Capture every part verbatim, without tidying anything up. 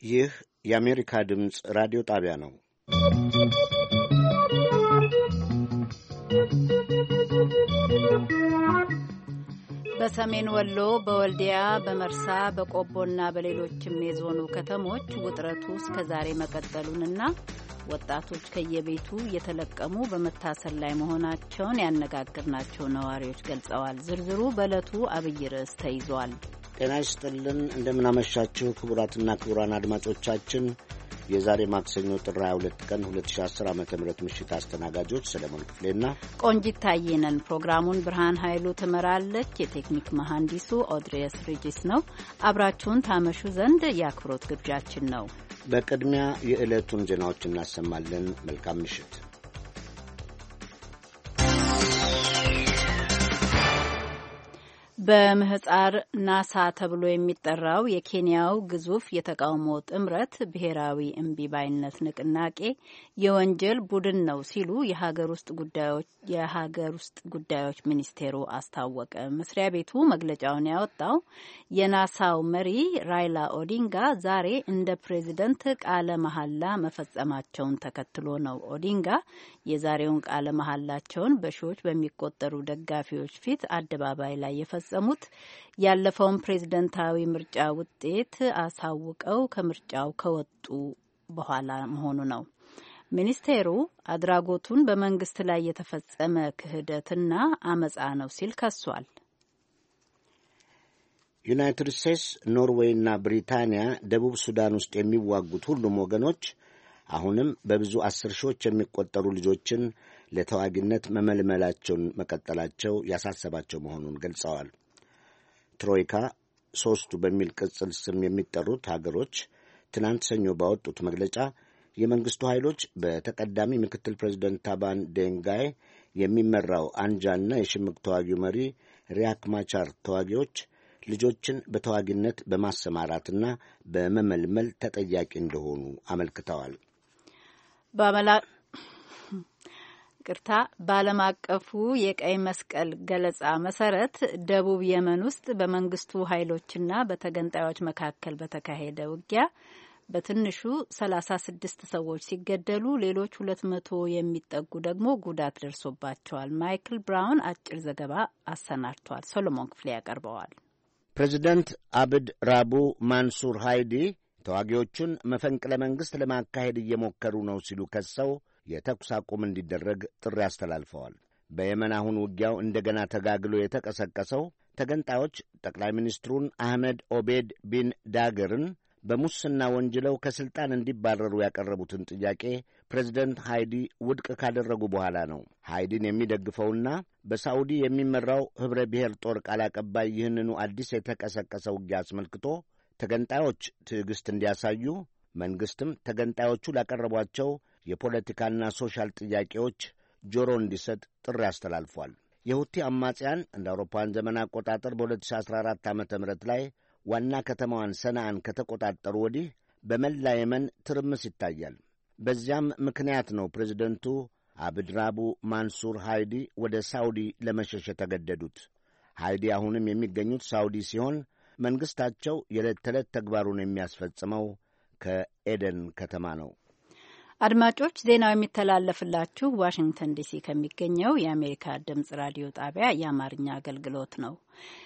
ይህ የአሜሪካ ድምፅ ራዲዮ ጣቢያ ነው። በሰሜን ወሎ በወልዲያ በመርሳ በቆቦና በሌሎችም የዞኑ ከተሞች ውጥረቱ እስከ ዛሬ መቀጠሉንና ወጣቶች ከየቤቱ እየተለቀሙ በመታሰር ላይ መሆናቸውን ያነጋገርናቸው ነዋሪዎች ገልጸዋል። ዝርዝሩ በዕለቱ አብይ ርዕስ ተይዟል። ጤና ይስጥልን፣ እንደምናመሻችሁ ክቡራትና ክቡራን አድማጮቻችን የዛሬ ማክሰኞ ጥር ሃያ ሁለት ቀን ሁለት ሺህ አስር ዓመተ ምህረት ምሽት አስተናጋጆች ሰለሞን ክፍሌና ቆንጂት ታየ ነን። ፕሮግራሙን ብርሃን ኃይሉ ትመራለች። የቴክኒክ መሐንዲሱ ኦድሬስ ሪጂስ ነው። አብራችሁን ታመሹ ዘንድ የአክብሮት ግብዣችን ነው። በቅድሚያ የዕለቱን ዜናዎች እናሰማለን። መልካም ምሽት። በምህጻር ናሳ ተብሎ የሚጠራው የኬንያው ግዙፍ የተቃውሞ ጥምረት ብሔራዊ እምቢባይነት ንቅናቄ የወንጀል ቡድን ነው ሲሉ የሀገር ውስጥ ጉዳዮች የሀገር ውስጥ ጉዳዮች ሚኒስቴሩ አስታወቀ። መስሪያ ቤቱ መግለጫውን ያወጣው የናሳው መሪ ራይላ ኦዲንጋ ዛሬ እንደ ፕሬዚደንት ቃለ መሐላ መፈጸማቸውን ተከትሎ ነው። ኦዲንጋ የዛሬውን ቃለ መሐላቸውን በሺዎች በሚቆጠሩ ደጋፊዎች ፊት አደባባይ ላይ የፈጸሙት ያለፈውን ፕሬዝደንታዊ ምርጫ ውጤት አሳውቀው ከምርጫው ከወጡ በኋላ መሆኑ ነው። ሚኒስቴሩ አድራጎቱን በመንግስት ላይ የተፈጸመ ክህደትና አመጻ ነው ሲል ከሷል። ዩናይትድ ስቴትስ፣ ኖርዌይና ብሪታንያ ደቡብ ሱዳን ውስጥ የሚዋጉት ሁሉም ወገኖች አሁንም በብዙ አስር ሺዎች የሚቆጠሩ ልጆችን ለተዋጊነት መመልመላቸውን መቀጠላቸው ያሳሰባቸው መሆኑን ገልጸዋል። ትሮይካ ሦስቱ በሚል ቅጽል ስም የሚጠሩት ሀገሮች ትናንት ሰኞ ባወጡት መግለጫ የመንግሥቱ ኃይሎች በተቀዳሚ ምክትል ፕሬዚደንት ታባን ዴንጋይ የሚመራው አንጃና የሽምቅ ተዋጊው መሪ ሪያክ ማቻር ተዋጊዎች ልጆችን በተዋጊነት በማሰማራትና በመመልመል ተጠያቂ እንደሆኑ አመልክተዋል። ቅርታ በዓለም አቀፉ የቀይ መስቀል ገለጻ መሰረት ደቡብ የመን ውስጥ በመንግስቱ ኃይሎችና በተገንጣዮች መካከል በተካሄደ ውጊያ በትንሹ ሰላሳ ስድስት ሰዎች ሲገደሉ ሌሎች ሁለት መቶ የሚጠጉ ደግሞ ጉዳት ደርሶባቸዋል። ማይክል ብራውን አጭር ዘገባ አሰናድቷል። ሶሎሞን ክፍሌ ያቀርበዋል። ፕሬዚደንት አብድ ራቡ ማንሱር ሃይዲ ተዋጊዎቹን መፈንቅለ መንግሥት ለማካሄድ እየሞከሩ ነው ሲሉ ከሰው የተኩስ አቁም እንዲደረግ ጥሪ አስተላልፈዋል። በየመን አሁን ውጊያው እንደገና ተጋግሎ የተቀሰቀሰው ተገንጣዮች ጠቅላይ ሚኒስትሩን አህመድ ኦቤድ ቢን ዳገርን በሙስና ወንጅለው ከሥልጣን እንዲባረሩ ያቀረቡትን ጥያቄ ፕሬዚደንት ሃይዲ ውድቅ ካደረጉ በኋላ ነው። ሃይዲን የሚደግፈውና በሳዑዲ የሚመራው ኅብረ ብሔር ጦር ቃል አቀባይ ይህንኑ አዲስ የተቀሰቀሰ ውጊያ አስመልክቶ ተገንጣዮች ትዕግሥት እንዲያሳዩ መንግሥትም ተገንጣዮቹ ላቀረቧቸው የፖለቲካና ሶሻል ጥያቄዎች ጆሮ እንዲሰጥ ጥሪ አስተላልፏል። የሁቲ አማጽያን እንደ አውሮፓውያን ዘመን አቆጣጠር በሁለት ሺህ አስራ አራት ዓመተ ምህረት ላይ ዋና ከተማዋን ሰንዓን ከተቆጣጠሩ ወዲህ በመላ የመን ትርምስ ይታያል። በዚያም ምክንያት ነው ፕሬዚደንቱ አብድራቡ ማንሱር ሃይዲ ወደ ሳውዲ ለመሸሽ የተገደዱት። ሃይዲ አሁንም የሚገኙት ሳውዲ ሲሆን መንግሥታቸው የዕለት ተዕለት ተግባሩን የሚያስፈጽመው ከኤደን ከተማ ነው። አድማጮች፣ ዜናው የሚተላለፍላችሁ ዋሽንግተን ዲሲ ከሚገኘው የአሜሪካ ድምጽ ራዲዮ ጣቢያ የአማርኛ አገልግሎት ነው።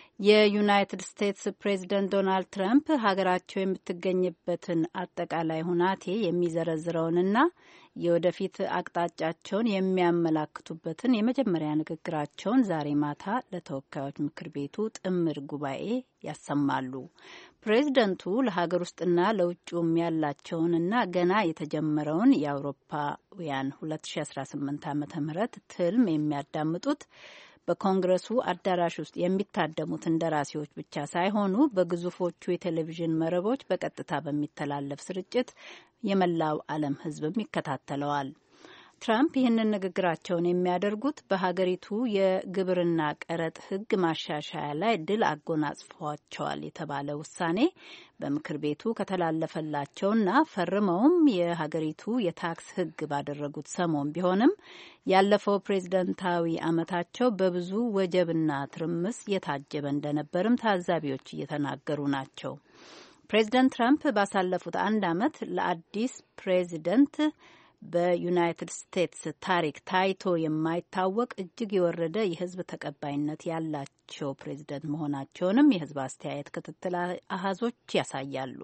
የዩናይትድ ስቴትስ ፕሬዝደንት ዶናልድ ትራምፕ ሀገራቸው የምትገኝበትን አጠቃላይ ሁናቴ የሚዘረዝረውንና የወደፊት አቅጣጫቸውን የሚያመላክቱበትን የመጀመሪያ ንግግራቸውን ዛሬ ማታ ለተወካዮች ምክር ቤቱ ጥምር ጉባኤ ያሰማሉ። ፕሬዝደንቱ ለሀገር ውስጥና ለውጭውም ያላቸውንና ገና የተጀመረውን የአውሮፓውያን ሁለት ሺ አስራ ስምንት ዓመተ ምህረት ትልም የሚያዳምጡት በኮንግረሱ አዳራሽ ውስጥ የሚታደሙት እንደራሴዎች ብቻ ሳይሆኑ በግዙፎቹ የቴሌቪዥን መረቦች በቀጥታ በሚተላለፍ ስርጭት የመላው ዓለም ሕዝብም ይከታተለዋል። ትራምፕ ይህንን ንግግራቸውን የሚያደርጉት በሀገሪቱ የግብርና ቀረጥ ሕግ ማሻሻያ ላይ ድል አጎናጽፏቸዋል የተባለ ውሳኔ በምክር ቤቱ ከተላለፈላቸውና ፈርመውም የሀገሪቱ የታክስ ሕግ ባደረጉት ሰሞን ቢሆንም ያለፈው ፕሬዝደንታዊ ዓመታቸው በብዙ ወጀብና ትርምስ የታጀበ እንደነበርም ታዛቢዎች እየተናገሩ ናቸው። ፕሬዚደንት ትራምፕ ባሳለፉት አንድ ዓመት ለአዲስ ፕሬዚደንት በዩናይትድ ስቴትስ ታሪክ ታይቶ የማይታወቅ እጅግ የወረደ የሕዝብ ተቀባይነት ያላቸው ፕሬዚደንት መሆናቸውንም የሕዝብ አስተያየት ክትትል አሃዞች ያሳያሉ።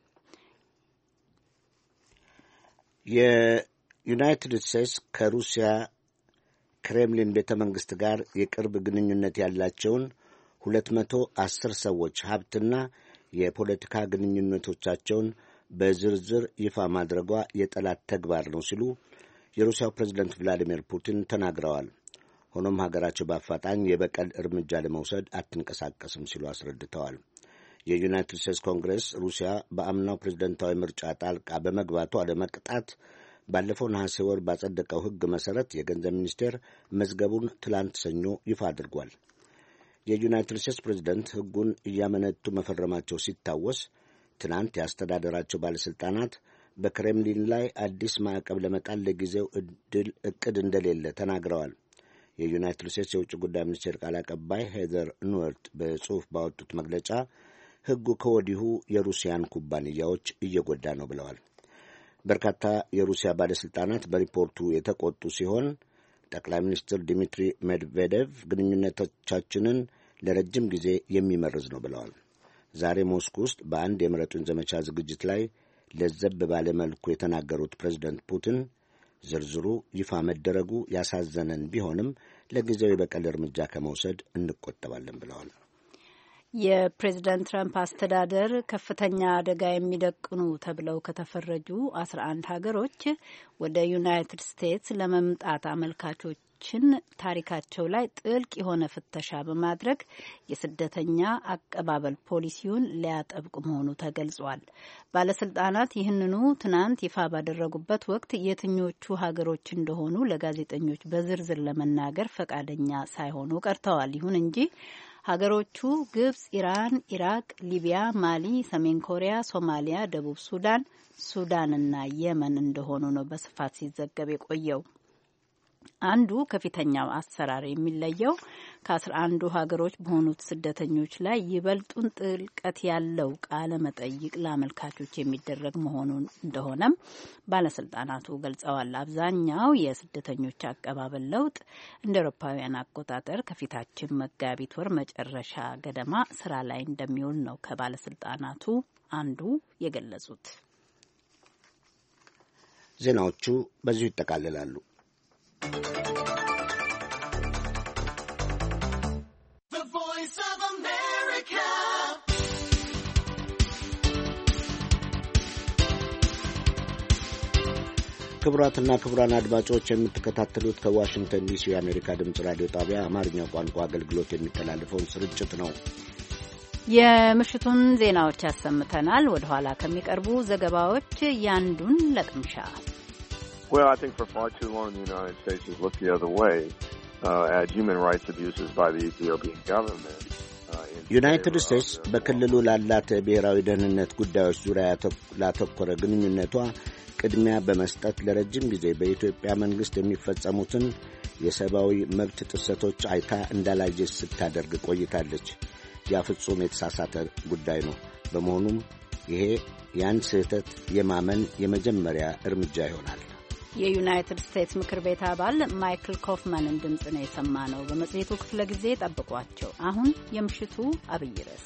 የዩናይትድ ስቴትስ ከሩሲያ ክሬምሊን ቤተ መንግሥት ጋር የቅርብ ግንኙነት ያላቸውን ሁለት መቶ አስር ሰዎች ሀብትና የፖለቲካ ግንኙነቶቻቸውን በዝርዝር ይፋ ማድረጓ የጠላት ተግባር ነው ሲሉ የሩሲያው ፕሬዝደንት ቭላዲሚር ፑቲን ተናግረዋል። ሆኖም ሀገራቸው በአፋጣኝ የበቀል እርምጃ ለመውሰድ አትንቀሳቀስም ሲሉ አስረድተዋል። የዩናይትድ ስቴትስ ኮንግሬስ ሩሲያ በአምናው ፕሬዝደንታዊ ምርጫ ጣልቃ በመግባቷ ለመቅጣት ባለፈው ነሐሴ ወር ባጸደቀው ሕግ መሠረት የገንዘብ ሚኒስቴር መዝገቡን ትላንት ሰኞ ይፋ አድርጓል። የዩናይትድ ስቴትስ ፕሬዝደንት ሕጉን እያመነቱ መፈረማቸው ሲታወስ ትናንት የአስተዳደራቸው ባለሥልጣናት በክሬምሊን ላይ አዲስ ማዕቀብ ለመጣል ለጊዜው ዕቅድ እንደሌለ ተናግረዋል። የዩናይትድ ስቴትስ የውጭ ጉዳይ ሚኒስቴር ቃል አቀባይ ሄዘር ኑወርት በጽሑፍ ባወጡት መግለጫ ሕጉ ከወዲሁ የሩሲያን ኩባንያዎች እየጎዳ ነው ብለዋል። በርካታ የሩሲያ ባለሥልጣናት በሪፖርቱ የተቆጡ ሲሆን ጠቅላይ ሚኒስትር ዲሚትሪ ሜድቬዴቭ ግንኙነቶቻችንን ለረጅም ጊዜ የሚመርዝ ነው ብለዋል። ዛሬ ሞስኮ ውስጥ በአንድ የምረጡኝ ዘመቻ ዝግጅት ላይ ለዘብ ባለ መልኩ የተናገሩት ፕሬዝደንት ፑቲን ዝርዝሩ ይፋ መደረጉ ያሳዘነን ቢሆንም ለጊዜው የበቀል እርምጃ ከመውሰድ እንቆጠባለን ብለዋል። የፕሬዝደንት ትራምፕ አስተዳደር ከፍተኛ አደጋ የሚደቅኑ ተብለው ከተፈረጁ አስራ አንድ ሀገሮች ወደ ዩናይትድ ስቴትስ ለመምጣት አመልካቾችን ታሪካቸው ላይ ጥልቅ የሆነ ፍተሻ በማድረግ የስደተኛ አቀባበል ፖሊሲውን ሊያጠብቅ መሆኑ ተገልጿል። ባለስልጣናት ይህንኑ ትናንት ይፋ ባደረጉበት ወቅት የትኞቹ ሀገሮች እንደሆኑ ለጋዜጠኞች በዝርዝር ለመናገር ፈቃደኛ ሳይሆኑ ቀርተዋል። ይሁን እንጂ ሀገሮቹ ግብጽ፣ ኢራን፣ ኢራቅ፣ ሊቢያ፣ ማሊ፣ ሰሜን ኮሪያ፣ ሶማሊያ፣ ደቡብ ሱዳን፣ ሱዳንና የመን እንደሆኑ ነው በስፋት ሲዘገብ የቆየው። አንዱ ከፊተኛው አሰራር የሚለየው ከአስራ አንዱ ሀገሮች በሆኑት ስደተኞች ላይ ይበልጡን ጥልቀት ያለው ቃለ መጠይቅ ለአመልካቾች የሚደረግ መሆኑን እንደሆነም ባለስልጣናቱ ገልጸዋል። አብዛኛው የስደተኞች አቀባበል ለውጥ እንደ አውሮፓውያን አቆጣጠር ከፊታችን መጋቢት ወር መጨረሻ ገደማ ስራ ላይ እንደሚውል ነው ከባለስልጣናቱ አንዱ የገለጹት። ዜናዎቹ በዚሁ ይጠቃልላሉ። ክቡራትና ክቡራን አድማጮች የምትከታተሉት ከዋሽንግተን ዲሲ የአሜሪካ ድምፅ ራዲዮ ጣቢያ አማርኛው ቋንቋ አገልግሎት የሚተላለፈውን ስርጭት ነው። የምሽቱን ዜናዎች ያሰምተናል። ወደ ኋላ ከሚቀርቡ ዘገባዎች ያንዱን ለቅምሻ Well, I think for far too long the United States has looked the other way uh, at human rights abuses by the Ethiopian government. ዩናይትድ ስቴትስ በክልሉ ላላት ብሔራዊ ደህንነት ጉዳዮች ዙሪያ ላተኮረ ግንኙነቷ ቅድሚያ በመስጠት ለረጅም ጊዜ በኢትዮጵያ መንግሥት የሚፈጸሙትን የሰብአዊ መብት ጥሰቶች አይታ እንዳላየች ስታደርግ ቆይታለች። ያ ፍጹም የተሳሳተ ጉዳይ ነው። በመሆኑም ይሄ ያን ስህተት የማመን የመጀመሪያ እርምጃ ይሆናል። የዩናይትድ ስቴትስ ምክር ቤት አባል ማይክል ኮፍማንን ድምፅ ነው የሰማ ነው። በመጽሔቱ ክፍለ ጊዜ ጠብቋቸው። አሁን የምሽቱ አብይ ርዕስ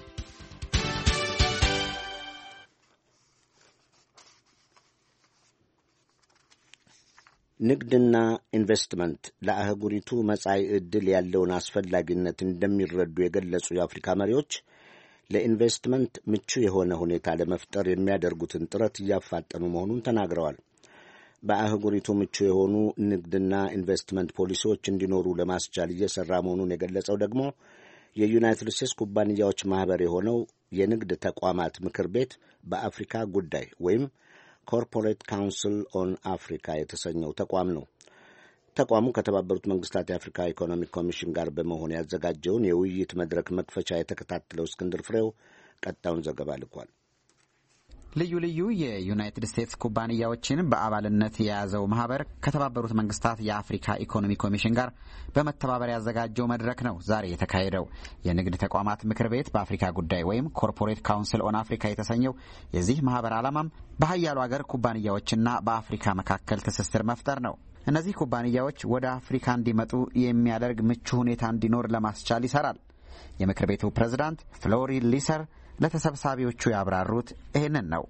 ንግድና ኢንቨስትመንት ለአህጉሪቱ መጻኢ ዕድል ያለውን አስፈላጊነት እንደሚረዱ የገለጹ የአፍሪካ መሪዎች ለኢንቨስትመንት ምቹ የሆነ ሁኔታ ለመፍጠር የሚያደርጉትን ጥረት እያፋጠኑ መሆኑን ተናግረዋል። በአህጉሪቱ ምቹ የሆኑ ንግድና ኢንቨስትመንት ፖሊሲዎች እንዲኖሩ ለማስቻል እየሠራ መሆኑን የገለጸው ደግሞ የዩናይትድ ስቴትስ ኩባንያዎች ማኅበር የሆነው የንግድ ተቋማት ምክር ቤት በአፍሪካ ጉዳይ ወይም ኮርፖሬት ካውንስል ኦን አፍሪካ የተሰኘው ተቋም ነው። ተቋሙ ከተባበሩት መንግስታት የአፍሪካ ኢኮኖሚክ ኮሚሽን ጋር በመሆን ያዘጋጀውን የውይይት መድረክ መክፈቻ የተከታተለው እስክንድር ፍሬው ቀጣዩን ዘገባ ልኳል። ልዩ ልዩ የዩናይትድ ስቴትስ ኩባንያዎችን በአባልነት የያዘው ማህበር ከተባበሩት መንግስታት የአፍሪካ ኢኮኖሚ ኮሚሽን ጋር በመተባበር ያዘጋጀው መድረክ ነው ዛሬ የተካሄደው። የንግድ ተቋማት ምክር ቤት በአፍሪካ ጉዳይ ወይም ኮርፖሬት ካውንስል ኦን አፍሪካ የተሰኘው የዚህ ማህበር ዓላማም በሀያሉ ሀገር ኩባንያዎችና በአፍሪካ መካከል ትስስር መፍጠር ነው። እነዚህ ኩባንያዎች ወደ አፍሪካ እንዲመጡ የሚያደርግ ምቹ ሁኔታ እንዲኖር ለማስቻል ይሰራል። የምክር ቤቱ ፕሬዝዳንት ፍሎሪ ሊሰር ለተሰብሳቢዎቹ ያብራሩት ይህንን ነው።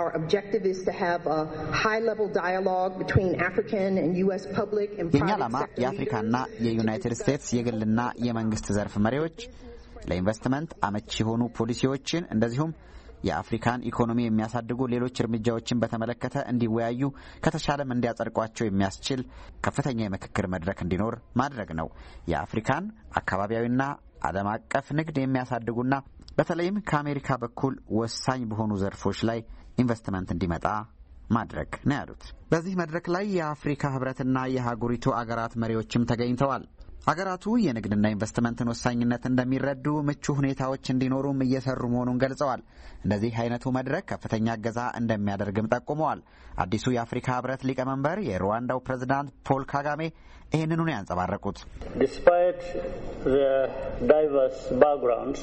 የእኛ ዓላማ የአፍሪካና የዩናይትድ ስቴትስ የግልና የመንግስት ዘርፍ መሪዎች ለኢንቨስትመንት አመቺ የሆኑ ፖሊሲዎችን እንደዚሁም የአፍሪካን ኢኮኖሚ የሚያሳድጉ ሌሎች እርምጃዎችን በተመለከተ እንዲወያዩ ከተሻለም እንዲያጸድቋቸው የሚያስችል ከፍተኛ የምክክር መድረክ እንዲኖር ማድረግ ነው። የአፍሪካን አካባቢያዊና ዓለም አቀፍ ንግድ የሚያሳድጉና በተለይም ከአሜሪካ በኩል ወሳኝ በሆኑ ዘርፎች ላይ ኢንቨስትመንት እንዲመጣ ማድረግ ነው ያሉት። በዚህ መድረክ ላይ የአፍሪካ ህብረትና የሀገሪቱ አገራት መሪዎችም ተገኝተዋል። አገራቱ የንግድና ኢንቨስትመንትን ወሳኝነት እንደሚረዱ ምቹ ሁኔታዎች እንዲኖሩም እየሰሩ መሆኑን ገልጸዋል። እንደዚህ አይነቱ መድረክ ከፍተኛ እገዛ እንደሚያደርግም ጠቁመዋል። አዲሱ የአፍሪካ ህብረት ሊቀመንበር የሩዋንዳው ፕሬዝዳንት ፖል ካጋሜ ይህንኑ ነው ያንጸባረቁት። Despite the diverse backgrounds,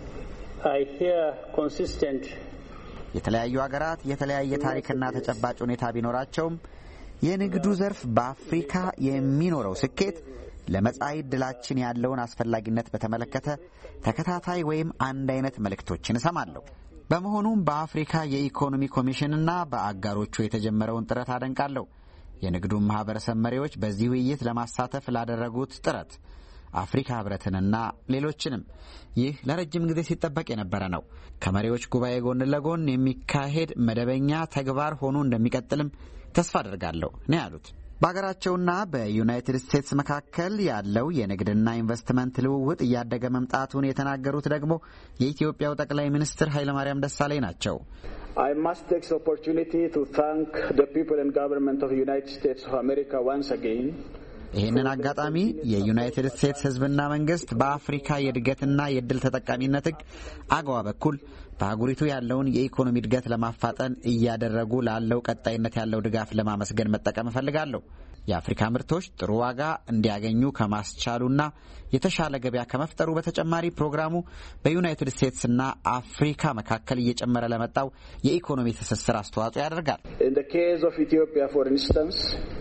I hear consistent የተለያዩ ሀገራት የተለያየ ታሪክና ተጨባጭ ሁኔታ ቢኖራቸውም የንግዱ ዘርፍ በአፍሪካ የሚኖረው ስኬት ለመጻኢ ዕድላችን ያለውን አስፈላጊነት በተመለከተ ተከታታይ ወይም አንድ አይነት መልእክቶችን እሰማለሁ። በመሆኑም በአፍሪካ የኢኮኖሚ ኮሚሽንና በአጋሮቹ የተጀመረውን ጥረት አደንቃለሁ። የንግዱን ማህበረሰብ መሪዎች በዚህ ውይይት ለማሳተፍ ላደረጉት ጥረት አፍሪካ ህብረትንና ሌሎችንም ይህ ለረጅም ጊዜ ሲጠበቅ የነበረ ነው። ከመሪዎች ጉባኤ ጎን ለጎን የሚካሄድ መደበኛ ተግባር ሆኖ እንደሚቀጥልም ተስፋ አደርጋለሁ ነው ያሉት። በሀገራቸውና በዩናይትድ ስቴትስ መካከል ያለው የንግድና ኢንቨስትመንት ልውውጥ እያደገ መምጣቱን የተናገሩት ደግሞ የኢትዮጵያው ጠቅላይ ሚኒስትር ኃይለማርያም ደሳለኝ ናቸው። I must take the opportunity to thank the people and government of the United States of America once again. ይህንን አጋጣሚ የዩናይትድ ስቴትስ ህዝብና መንግስት በአፍሪካ የእድገትና የእድል ተጠቃሚነት ህግ አገዋ በኩል በአህጉሪቱ ያለውን የኢኮኖሚ እድገት ለማፋጠን እያደረጉ ላለው ቀጣይነት ያለው ድጋፍ ለማመስገን መጠቀም እፈልጋለሁ። የአፍሪካ ምርቶች ጥሩ ዋጋ እንዲያገኙ ከማስቻሉና የተሻለ ገበያ ከመፍጠሩ በተጨማሪ ፕሮግራሙ በዩናይትድ ስቴትስና አፍሪካ መካከል እየጨመረ ለመጣው የኢኮኖሚ ትስስር አስተዋጽኦ ያደርጋል። In the case of Ethiopia, for instance,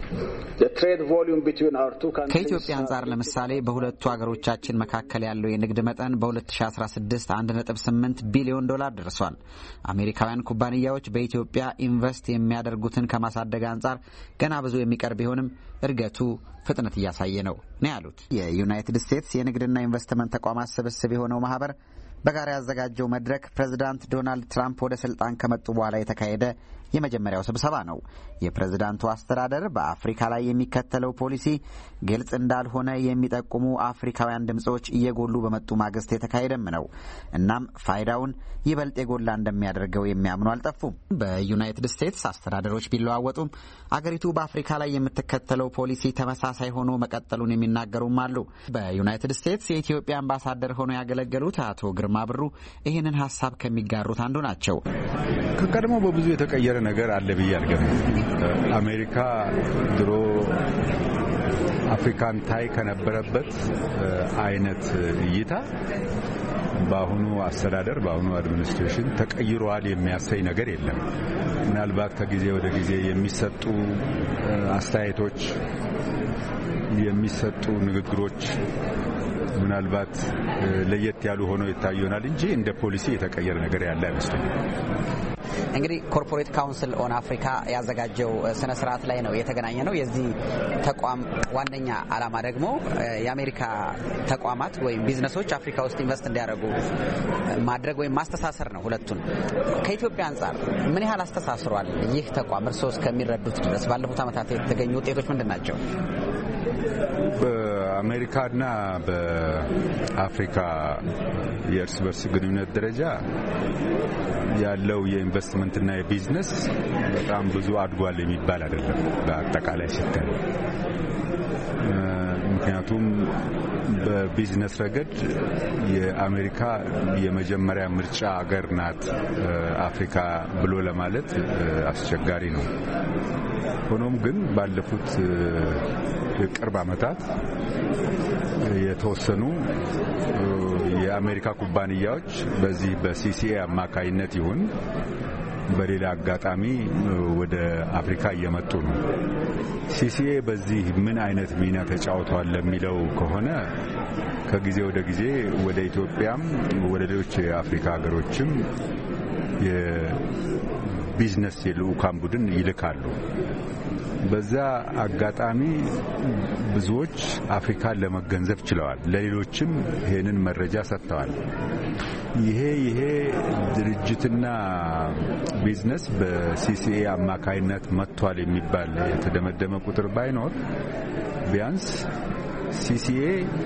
the trade volume between our two countries ከኢትዮጵያ አንጻር ለምሳሌ በሁለቱ ሀገሮቻችን መካከል ያለው የንግድ መጠን በ2016 አንድ ነጥብ ስምንት ቢሊዮን ዶላር ደርሷል። አሜሪካውያን ኩባንያዎች በኢትዮጵያ ኢንቨስት የሚያደርጉትን ከማሳደግ አንጻር ገና ብዙ የሚቀር ቢሆንም እድገቱ ፍጥነት እያሳየ ነው ነው ያሉት። የዩናይትድ ስቴትስ የንግድና ኢንቨስትመንት ተቋማት ስብስብ የሆነው ማህበር በጋራ ያዘጋጀው መድረክ ፕሬዝዳንት ዶናልድ ትራምፕ ወደ ስልጣን ከመጡ በኋላ የተካሄደ የመጀመሪያው ስብሰባ ነው። የፕሬዝዳንቱ አስተዳደር በአፍሪካ ላይ የሚከተለው ፖሊሲ ግልጽ እንዳልሆነ የሚጠቁሙ አፍሪካውያን ድምጾች እየጎሉ በመጡ ማግስት የተካሄደም ነው። እናም ፋይዳውን ይበልጥ የጎላ እንደሚያደርገው የሚያምኑ አልጠፉም። በዩናይትድ ስቴትስ አስተዳደሮች ቢለዋወጡም አገሪቱ በአፍሪካ ላይ የምትከተለው ፖሊሲ ተመሳሳይ ሆኖ መቀጠሉን የሚናገሩም አሉ። በዩናይትድ ስቴትስ የኢትዮጵያ አምባሳደር ሆነው ያገለገሉት አቶ ግርማ ብሩ ይህንን ሀሳብ ከሚጋሩት አንዱ ናቸው። ከቀድሞ በብዙ የተቀየረ ነገር አለ ብዬ አልገምትም። አሜሪካ ድሮ አፍሪካን ታይ ከነበረበት አይነት እይታ በአሁኑ አስተዳደር በአሁኑ አድሚኒስትሬሽን ተቀይሯል የሚያሳይ ነገር የለም። ምናልባት ከጊዜ ወደ ጊዜ የሚሰጡ አስተያየቶች፣ የሚሰጡ ንግግሮች ምናልባት ለየት ያሉ ሆነው ይታዩናል እንጂ እንደ ፖሊሲ የተቀየረ ነገር ያለ አይመስለኝም። እንግዲህ ኮርፖሬት ካውንስል ኦን አፍሪካ ያዘጋጀው ስነ ስርዓት ላይ ነው የተገናኘ ነው። የዚህ ተቋም ዋነኛ ዓላማ ደግሞ የአሜሪካ ተቋማት ወይም ቢዝነሶች አፍሪካ ውስጥ ኢንቨስት እንዲያደርጉ ማድረግ ወይም ማስተሳሰር ነው። ሁለቱን ከኢትዮጵያ አንጻር ምን ያህል አስተሳስሯል ይህ ተቋም? እርስዎ እስከሚረዱት ድረስ ባለፉት ዓመታት የተገኙ ውጤቶች ምንድን ናቸው? በአሜሪካና በአፍሪካ የእርስ በርስ ግንኙነት ደረጃ ያለው የኢንቨስትመንትና የቢዝነስ በጣም ብዙ አድጓል የሚባል አይደለም በአጠቃላይ ሲታይ። ምክንያቱም በቢዝነስ ረገድ የአሜሪካ የመጀመሪያ ምርጫ ሀገር ናት አፍሪካ ብሎ ለማለት አስቸጋሪ ነው። ሆኖም ግን ባለፉት የቅርብ ዓመታት የተወሰኑ የአሜሪካ ኩባንያዎች በዚህ በሲሲኤ አማካይነት ይሁን በሌላ አጋጣሚ ወደ አፍሪካ እየመጡ ነው። ሲሲኤ በዚህ ምን አይነት ሚና ተጫውቷል ለሚለው ከሆነ ከጊዜ ወደ ጊዜ ወደ ኢትዮጵያም ወደ ሌሎች የአፍሪካ ሀገሮችም የቢዝነስ የልዑካን ቡድን ይልካሉ። በዛ አጋጣሚ ብዙዎች አፍሪካን ለመገንዘብ ችለዋል። ለሌሎችም ይሄንን መረጃ ሰጥተዋል። ይሄ ይሄ ድርጅትና ቢዝነስ በሲሲኤ አማካይነት መጥቷል የሚባል የተደመደመ ቁጥር ባይኖር ቢያንስ ሲሲኤ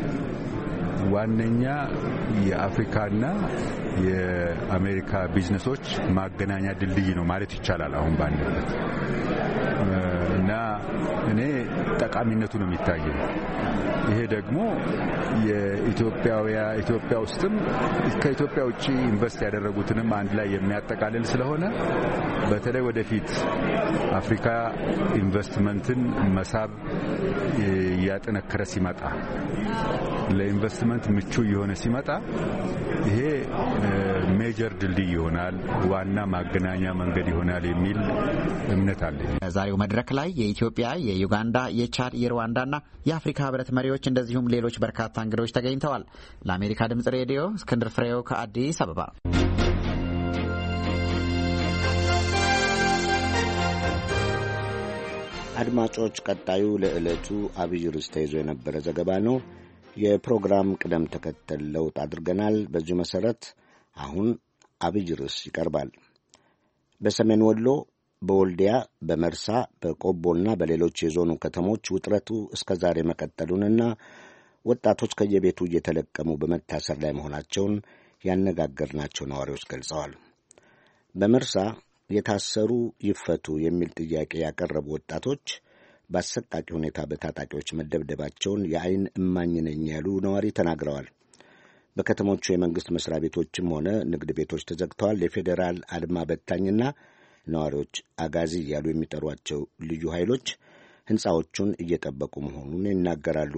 ዋነኛ የአፍሪካና የአሜሪካ ቢዝነሶች ማገናኛ ድልድይ ነው ማለት ይቻላል አሁን ባለበት እና እኔ ጠቃሚነቱ ነው የሚታየው። ይሄ ደግሞ የኢትዮጵያውያ ኢትዮጵያ ውስጥም ከኢትዮጵያ ውጪ ኢንቨስት ያደረጉትንም አንድ ላይ የሚያጠቃልል ስለሆነ በተለይ ወደፊት አፍሪካ ኢንቨስትመንትን መሳብ ያጠነከረ ሲመጣ ለኢንቨስትመንት ምቹ የሆነ ሲመጣ ይሄ ሜጀር ድልድይ ይሆናል፣ ዋና ማገናኛ መንገድ ይሆናል የሚል እምነት አለ። ዛሬው መድረክ ላይ የኢትዮጵያ፣ የዩጋንዳ፣ የቻድ፣ የሩዋንዳና የአፍሪካ ህብረት መሪዎች እንደዚሁም ሌሎች በርካታ እንግዶች ተገኝተዋል። ለአሜሪካ ድምጽ ሬዲዮ እስክንድር ፍሬው ከአዲስ አበባ። አድማጮች፣ ቀጣዩ ለዕለቱ አብይ ርዕስ ተይዞ የነበረ ዘገባ ነው። የፕሮግራም ቅደም ተከተል ለውጥ አድርገናል። በዚሁ መሠረት አሁን አብይ ርዕስ ይቀርባል። በሰሜን ወሎ በወልዲያ፣ በመርሳ፣ በቆቦና በሌሎች የዞኑ ከተሞች ውጥረቱ እስከ ዛሬ መቀጠሉንና ወጣቶች ከየቤቱ እየተለቀሙ በመታሰር ላይ መሆናቸውን ያነጋገርናቸው ነዋሪዎች ገልጸዋል። በመርሳ የታሰሩ ይፈቱ የሚል ጥያቄ ያቀረቡ ወጣቶች በአሰቃቂ ሁኔታ በታጣቂዎች መደብደባቸውን የዓይን እማኝ ነኝ ያሉ ነዋሪ ተናግረዋል። በከተሞቹ የመንግሥት መስሪያ ቤቶችም ሆነ ንግድ ቤቶች ተዘግተዋል። የፌዴራል አድማ በታኝና ነዋሪዎች አጋዚ እያሉ የሚጠሯቸው ልዩ ኃይሎች ሕንፃዎቹን እየጠበቁ መሆኑን ይናገራሉ።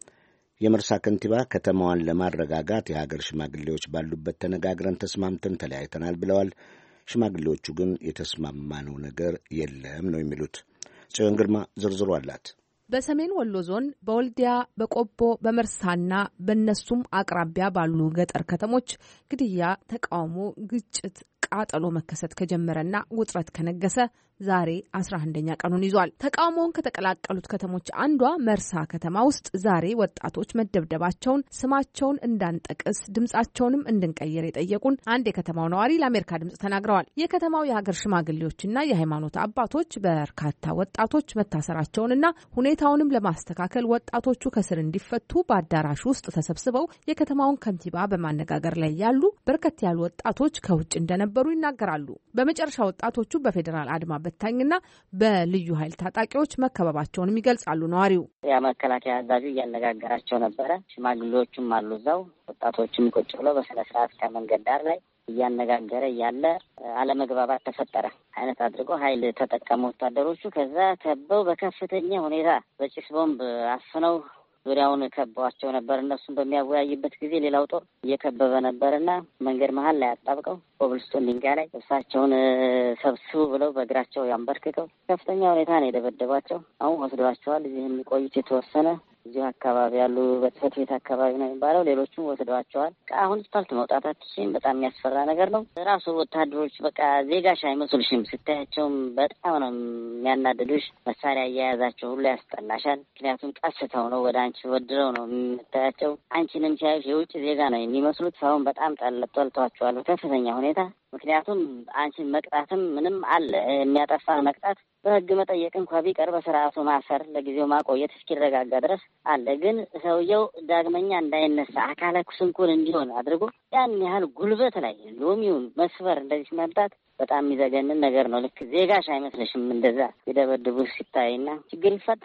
የመርሳ ከንቲባ ከተማዋን ለማረጋጋት የሀገር ሽማግሌዎች ባሉበት ተነጋግረን ተስማምተን ተለያይተናል ብለዋል። ሽማግሌዎቹ ግን የተስማማነው ነገር የለም ነው የሚሉት። ጽዮን ግርማ ዝርዝሩ አላት። በሰሜን ወሎ ዞን በወልዲያ፣ በቆቦ፣ በመርሳና በነሱም አቅራቢያ ባሉ ገጠር ከተሞች ግድያ፣ ተቃውሞ፣ ግጭት፣ ቃጠሎ መከሰት ከጀመረና ውጥረት ከነገሰ ዛሬ አስራ አንደኛ ቀኑን ይዟል። ተቃውሞውን ከተቀላቀሉት ከተሞች አንዷ መርሳ ከተማ ውስጥ ዛሬ ወጣቶች መደብደባቸውን ስማቸውን እንዳንጠቅስ ድምጻቸውንም እንድንቀይር የጠየቁን አንድ የከተማው ነዋሪ ለአሜሪካ ድምጽ ተናግረዋል። የከተማው የሀገር ሽማግሌዎችና የሃይማኖት አባቶች በርካታ ወጣቶች መታሰራቸውንና ሁኔታውንም ለማስተካከል ወጣቶቹ ከስር እንዲፈቱ በአዳራሽ ውስጥ ተሰብስበው የከተማውን ከንቲባ በማነጋገር ላይ ያሉ በርከት ያሉ ወጣቶች ከውጭ እንደነበሩ ይናገራሉ። በመጨረሻ ወጣቶቹ በፌዴራል አድማ በታኝና በልዩ ኃይል ታጣቂዎች መከበባቸውንም ይገልጻሉ። ነዋሪው የመከላከያ አዛዡ እያነጋገራቸው ነበረ። ሽማግሌዎቹም አሉ እዛው፣ ወጣቶችም ቁጭ ብለው በስነ ስርዓት ከመንገድ ዳር ላይ እያነጋገረ ያለ አለመግባባት ተፈጠረ አይነት አድርገው ኃይል ተጠቀሙ ወታደሮቹ። ከዛ ከበው በከፍተኛ ሁኔታ በጭስ ቦምብ አፍነው ዙሪያውን ከበዋቸው ነበር። እነሱም በሚያወያይበት ጊዜ ሌላው ጦር እየከበበ ነበርና መንገድ መሀል ላይ አጣብቀው ኮብልስቶን ድንጋይ ላይ ልብሳቸውን ሰብስቡ ብለው በእግራቸው ያንበርክከው ከፍተኛ ሁኔታ ነው የደበደባቸው። አሁን ወስደዋቸዋል። እዚህ የሚቆዩት የተወሰነ እዚሁ አካባቢ ያሉ በጽሕፈት ቤት አካባቢ ነው የሚባለው። ሌሎቹም ወስደዋቸዋል። አሁን ስፓልት መውጣታችን በጣም የሚያስፈራ ነገር ነው። ራሱ ወታደሮች በቃ ዜጋሽ አይመስሉሽም። ስታያቸውም በጣም ነው የሚያናድዱሽ። መሳሪያ እየያዛቸው ሁሉ ያስጠላሻል። ምክንያቱም ቀስተው ነው ወደ አንቺ ወድረው ነው የምታያቸው። አንቺንም ሲያዩሽ የውጭ ዜጋ ነው የሚመስሉት። ሰውን በጣም ጠልተዋቸዋል በከፍተኛ ሁኔታ። ምክንያቱም አንቺን መቅጣትም ምንም አለ የሚያጠፋ መቅጣት በሕግ መጠየቅ እንኳ ቢቀር በስርዓቱ ማሰር ለጊዜው ማቆየት እስኪረጋጋ ድረስ አለ። ግን ሰውየው ዳግመኛ እንዳይነሳ አካለ ስንኩል እንዲሆን አድርጎ ያን ያህል ጉልበት ላይ ሎሚውን መስፈር እንደዚህ መምጣት በጣም የሚዘገንን ነገር ነው። ልክ ዜጋሽ አይመስልሽም እንደዛ የደበድቡ ሲታይና ችግር ይፈጠራል።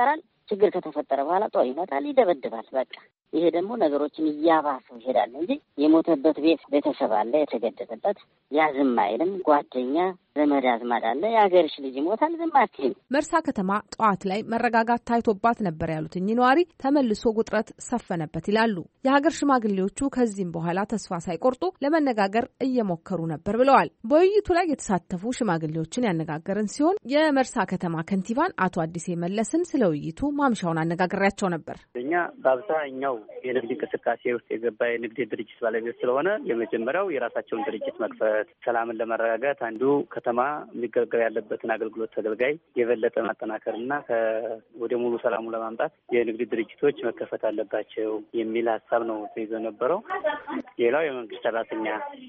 ችግር ከተፈጠረ በኋላ ጦር ይመጣል፣ ይደበድባል። በቃ ይሄ ደግሞ ነገሮችን እያባሰው ይሄዳል እንጂ የሞተበት ቤት ቤተሰብ አለ፣ የተገደለበት ያዝም አይልም። ጓደኛ ዘመድ አዝማድ አለ፣ የሀገርሽ ልጅ ይሞታል፣ ዝም አትይም። መርሳ ከተማ ጠዋት ላይ መረጋጋት ታይቶባት ነበር ያሉት እኚህ ነዋሪ ተመልሶ ውጥረት ሰፈነበት ይላሉ። የሀገር ሽማግሌዎቹ ከዚህም በኋላ ተስፋ ሳይቆርጡ ለመነጋገር እየሞከሩ ነበር ብለዋል። በውይይቱ ላይ የተሳተፉ ሽማግሌዎችን ያነጋገርን ሲሆን የመርሳ ከተማ ከንቲባን አቶ አዲሴ መለስን ስለ ውይይቱ ማምሻውን አነጋግሬያቸው ነበር። እኛ በአብዛኛው የንግድ እንቅስቃሴ ውስጥ የገባ የንግድ ድርጅት ባለቤት ስለሆነ የመጀመሪያው የራሳቸውን ድርጅት መክፈት፣ ሰላምን ለመረጋጋት አንዱ ከተማ የሚገለገል ያለበትን አገልግሎት ተገልጋይ የበለጠ ማጠናከርና ወደ ሙሉ ሰላሙ ለማምጣት የንግድ ድርጅቶች መከፈት አለባቸው የሚል ሀሳብ ነው ተይዞ ነበረው። ሌላው የመንግስት ሰራተኛ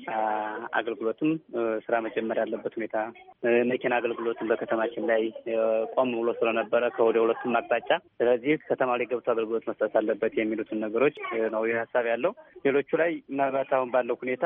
አገልግሎትም ስራ መጀመር ያለበት ሁኔታ፣ መኪና አገልግሎትን በከተማችን ላይ ቆም ብሎ ስለነበረ ከወደ ሁለቱም አቅጣጫ፣ ስለዚህ ከተማ ላይ ገብቶ አገልግሎት መስጠት አለበት የሚሉትን ነገሮች ነው ይህ ሀሳብ ያለው። ሌሎቹ ላይ ምናልባት አሁን ባለው ሁኔታ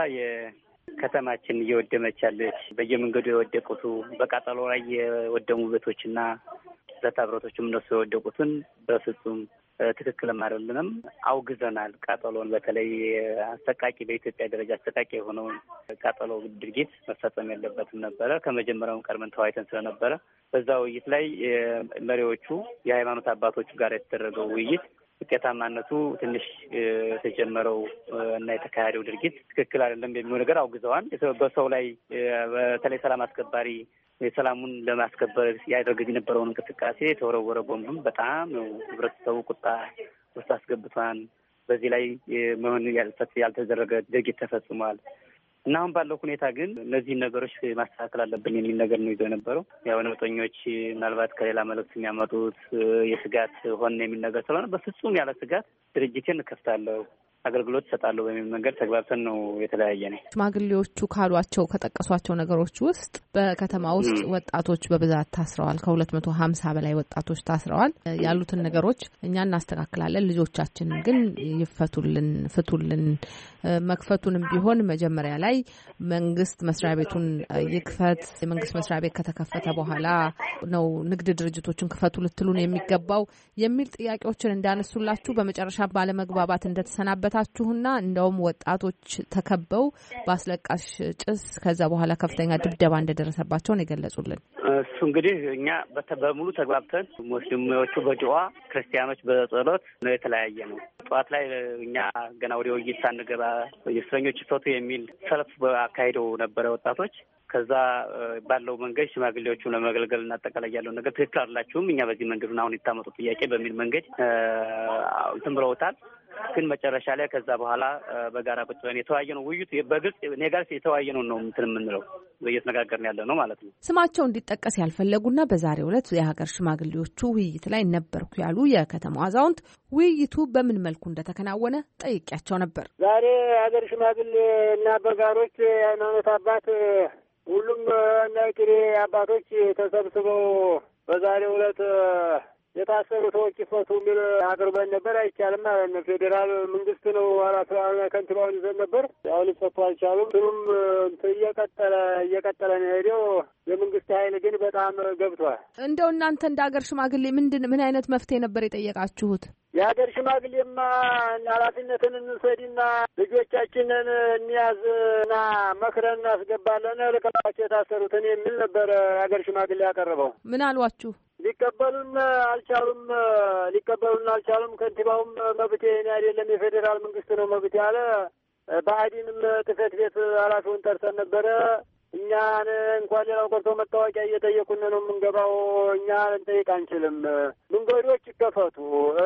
ከተማችን እየወደመች ያለች በየመንገዱ የወደቁት በቃጠሎ ላይ የወደሙ ቤቶችና ብረታ ብረቶችም እነሱ የወደቁትን በፍጹም ትክክልም አይደለንም፣ አውግዘናል። ቃጠሎን በተለይ አሰቃቂ በኢትዮጵያ ደረጃ አሰቃቂ የሆነውን ቃጠሎ ድርጊት መፈጸም የለበትም ነበረ። ከመጀመሪያውም ቀድመን ተወያይተን ስለነበረ በዛ ውይይት ላይ መሪዎቹ የሃይማኖት አባቶቹ ጋር የተደረገው ውይይት ውጤታማነቱ ትንሽ የተጀመረው እና የተካሄደው ድርጊት ትክክል አይደለም የሚለው ነገር አውግዘዋል። በሰው ላይ በተለይ ሰላም አስከባሪ የሰላሙን ለማስከበር ያደረገ የነበረውን እንቅስቃሴ የተወረወረ ቦምብም በጣም ነው ህብረተሰቡ ቁጣ ውስጥ አስገብቷል። በዚህ ላይ መሆን ያልተደረገ ድርጊት ተፈጽሟል እና አሁን ባለው ሁኔታ ግን እነዚህን ነገሮች ማስተካከል አለብን የሚል ነገር ነው ይዘው የነበረው። ያው ነውጠኞች ምናልባት ከሌላ መልእክት የሚያመጡት የስጋት ሆነ የሚል ነገር ስለሆነ በፍጹም ያለ ስጋት ድርጅቴን እከፍታለሁ፣ አገልግሎት እሰጣለሁ በሚል መንገድ ተግባብተን ነው የተለያየ ነው። ሽማግሌዎቹ ካሏቸው ከጠቀሷቸው ነገሮች ውስጥ በከተማ ውስጥ ወጣቶች በብዛት ታስረዋል። ከሁለት መቶ ሀምሳ በላይ ወጣቶች ታስረዋል። ያሉትን ነገሮች እኛ እናስተካክላለን፣ ልጆቻችንን ግን ይፈቱልን፣ ፍቱልን። መክፈቱንም ቢሆን መጀመሪያ ላይ መንግስት መስሪያ ቤቱን ይክፈት። የመንግስት መስሪያ ቤት ከተከፈተ በኋላ ነው ንግድ ድርጅቶችን ክፈቱ ልትሉን የሚገባው የሚል ጥያቄዎችን እንዳነሱላችሁ በመጨረሻ ባለመግባባት እንደተሰናበታችሁና እንደውም ወጣቶች ተከበው በአስለቃሽ ጭስ ከዛ በኋላ ከፍተኛ ድብደባ እንደደረሰባቸው ነው የገለጹልን። እሱ እንግዲህ እኛ በሙሉ ተግባብተን ሙስሊሞቹ በዱዓ ክርስቲያኖች በጸሎት ነው የተለያየ ነው። ጠዋት ላይ እኛ ገና ወደ ውይይት ሳንገባ የእስረኞች ይፈቱ የሚል ሰልፍ አካሂደው ነበረ ወጣቶች። ከዛ ባለው መንገድ ሽማግሌዎቹ ለመገልገል እና አጠቃላይ ያለው ነገር ትክክል አይደላችሁም፣ እኛ በዚህ መንገዱን አሁን የታመጡ ጥያቄ በሚል መንገድ እንትን ብለውታል። ግን መጨረሻ ላይ ከዛ በኋላ በጋራ ቁጭ ብለን የተወያየ ነው። ውይይቱ በግልጽ እኔ ጋር የተወያየ ነው ነው እንትን የምንለው እየተነጋገርን ያለ ነው ማለት ነው። ስማቸው እንዲጠቀስ ያልፈለጉና በዛሬው ዕለት የሀገር ሽማግሌዎቹ ውይይት ላይ ነበርኩ ያሉ የከተማው አዛውንት ውይይቱ በምን መልኩ እንደተከናወነ ጠይቄያቸው ነበር። ዛሬ የሀገር ሽማግሌ እና በጋሮች የሃይማኖት አባት ሁሉም እና ቅሬ አባቶች ተሰብስበው በዛሬው ዕለት የታሰሩ ሰዎች ይፈቱ የሚል አቅርበን ነበር። አይቻልም ማለት ነው። ፌዴራል መንግስት ነው አራት ከንቲባውን ይዘን ነበር። ያው ሊፈቱ አልቻሉም። ትሩም እየቀጠለ እየቀጠለ ነው ሄደው የመንግስት ኃይል ግን በጣም ገብቷል። እንደው እናንተ እንደ ሀገር ሽማግሌ ምንድን ምን አይነት መፍትሄ ነበር የጠየቃችሁት? የሀገር ሽማግሌማ ኃላፊነትን እንውሰድና ልጆቻችንን እንያዝና መክረን እናስገባለን ልቀቋቸው የታሰሩትን የሚል ነበር የሀገር ሽማግሌ ያቀረበው። ምን አሏችሁ? ሊቀበሉን አልቻሉም። ሊቀበሉን አልቻሉም። ከንቲባውም መብቴ እኔ አይደለም የፌዴራል መንግስት ነው መብቴ አለ። ብአዴንም ጽሕፈት ቤት ኃላፊውን ጠርተን ነበረ። እኛን እንኳን ሌላው ቀርቶ መታወቂያ እየጠየቁን ነው የምንገባው። እኛ ልንጠይቅ አንችልም። መንገዶች ይከፈቱ፣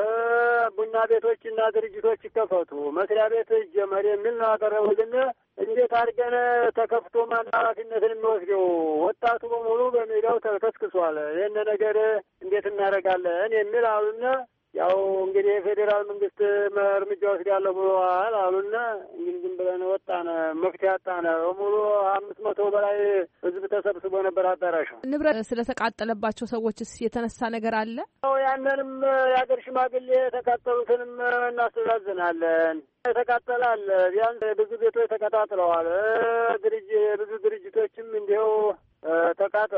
ቡና ቤቶች እና ድርጅቶች ይከፈቱ፣ መስሪያ ቤት ጀመር የሚል ነው ያቀረቡልን። እንዴት አድርገን ተከፍቶ ማን ኃላፊነትን የሚወስደው? ወጣቱ በሙሉ በሜዳው ተከስክሷል። ይህን ነገር እንዴት እናደርጋለን የሚል አሉና ያው እንግዲህ የፌዴራል መንግስት እርምጃ ወስዳለሁ ብለዋል አሉና እንግዲህ ዝም ብለን ወጣን። መፍትሄ አጣን። በሙሉ አምስት መቶ በላይ ህዝብ ተሰብስቦ ነበር አዳራሹ። ንብረት ስለተቃጠለባቸው ሰዎችስ የተነሳ ነገር አለ? ያንንም የሀገር ሽማግሌ የተቃጠሉትንም እናስተዛዝናለን። ተቃጠላል። ቢያንስ ብዙ ቤቶች ተቀጣጥለዋል። ድርጅ ብዙ ድርጅቶችም እንዲሁ ተቃጥለዋል።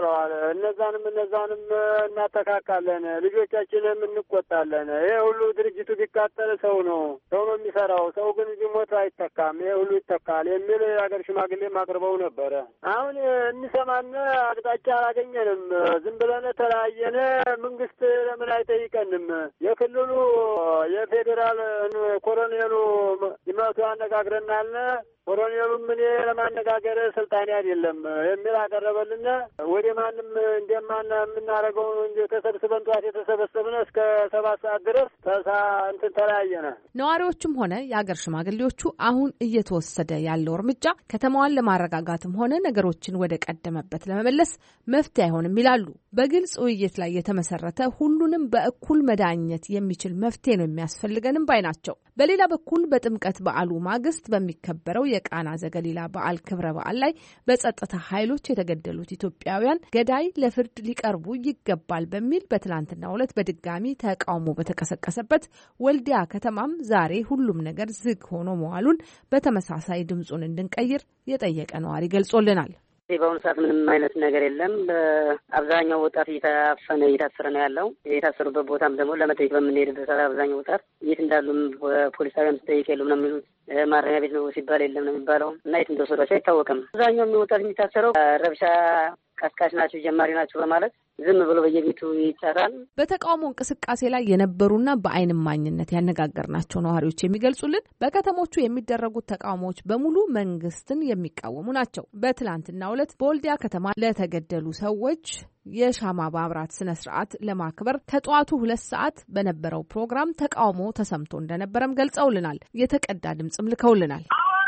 እነዛንም እነዛንም እናተካካለን፣ ልጆቻችንም እንቆጣለን። ይሄ ሁሉ ድርጅቱ ቢቃጠል ሰው ነው ሰው ነው የሚሰራው፣ ሰው ግን ቢሞት አይተካም፣ ይሄ ሁሉ ይተካል የሚል ሀገር ሽማግሌም አቅርበው ነበረ። አሁን እንሰማን አቅጣጫ አላገኘንም። ዝም ብለን ተለያየን። መንግስት ለምን አይጠይቀንም? የክልሉ የፌዴራል ኮሎኔሉ ይመቱ አነጋግረናል። ኮሎኔሉም እኔ ለማነጋገር ስልጣኔ አይደለም የሚል አቀረበልና ወደ ማንም እንደማን የምናደርገው እንጂ ተሰብስበን ጠዋት የተሰበሰብን እስከ ሰባት ሰዓት ድረስ ተሳ እንትን ተለያየነ። ነዋሪዎቹም ሆነ የአገር ሽማግሌዎቹ አሁን እየተወሰደ ያለው እርምጃ ከተማዋን ለማረጋጋትም ሆነ ነገሮችን ወደ ቀደመበት ለመመለስ መፍትሄ አይሆንም ይላሉ። በግልጽ ውይይት ላይ የተመሰረተ ሁሉንም በእኩል መዳኘት የሚችል መፍትሄ ነው የሚያስፈልገንም ባይ ናቸው። በሌላ በኩል በጥምቀት በዓሉ ማግስት በሚከበረው የቃና ዘገሊላ በዓል ክብረ በዓል ላይ በጸጥታ ኃይሎች የተገደሉት ኢትዮጵያውያን ገዳይ ለፍርድ ሊቀርቡ ይገባል በሚል በትላንትናው ዕለት በድጋሚ ተቃውሞ በተቀሰቀሰበት ወልዲያ ከተማም ዛሬ ሁሉም ነገር ዝግ ሆኖ መዋሉን በተመሳሳይ ድምጹን እንድንቀይር የጠየቀ ነዋሪ ገልጾልናል። በአሁኑ ሰዓት ምንም አይነት ነገር የለም። በአብዛኛው ወጣት እየታፈነ እየታሰረ ነው ያለው። የታሰሩበት ቦታም ደግሞ ለመጠየቅ በምንሄድበት ሰዓት አብዛኛው ወጣት የት እንዳሉም ፖሊስ ጣቢያም ስጠይቅ የሉም ነው የሚሉት። ማረሚያ ቤት ነው ሲባል የለም ነው የሚባለው እና የት እንደወሰዷቸው አይታወቅም። አብዛኛው ወጣት የሚታሰረው ረብሻ ቀስቃሽ ናቸው፣ ጀማሪ ናቸው በማለት ዝም ብሎ በየቤቱ ይቻላል። በተቃውሞ እንቅስቃሴ ላይ የነበሩና በአይን ማኝነት ያነጋገርናቸው ነዋሪዎች የሚገልጹልን በከተሞቹ የሚደረጉት ተቃውሞዎች በሙሉ መንግስትን የሚቃወሙ ናቸው። በትላንትናው ዕለት በወልዲያ ከተማ ለተገደሉ ሰዎች የሻማ ማብራት ስነ ስርዓት ለማክበር ከጠዋቱ ሁለት ሰዓት በነበረው ፕሮግራም ተቃውሞ ተሰምቶ እንደነበረም ገልጸውልናል። የተቀዳ ድምጽም ልከውልናል።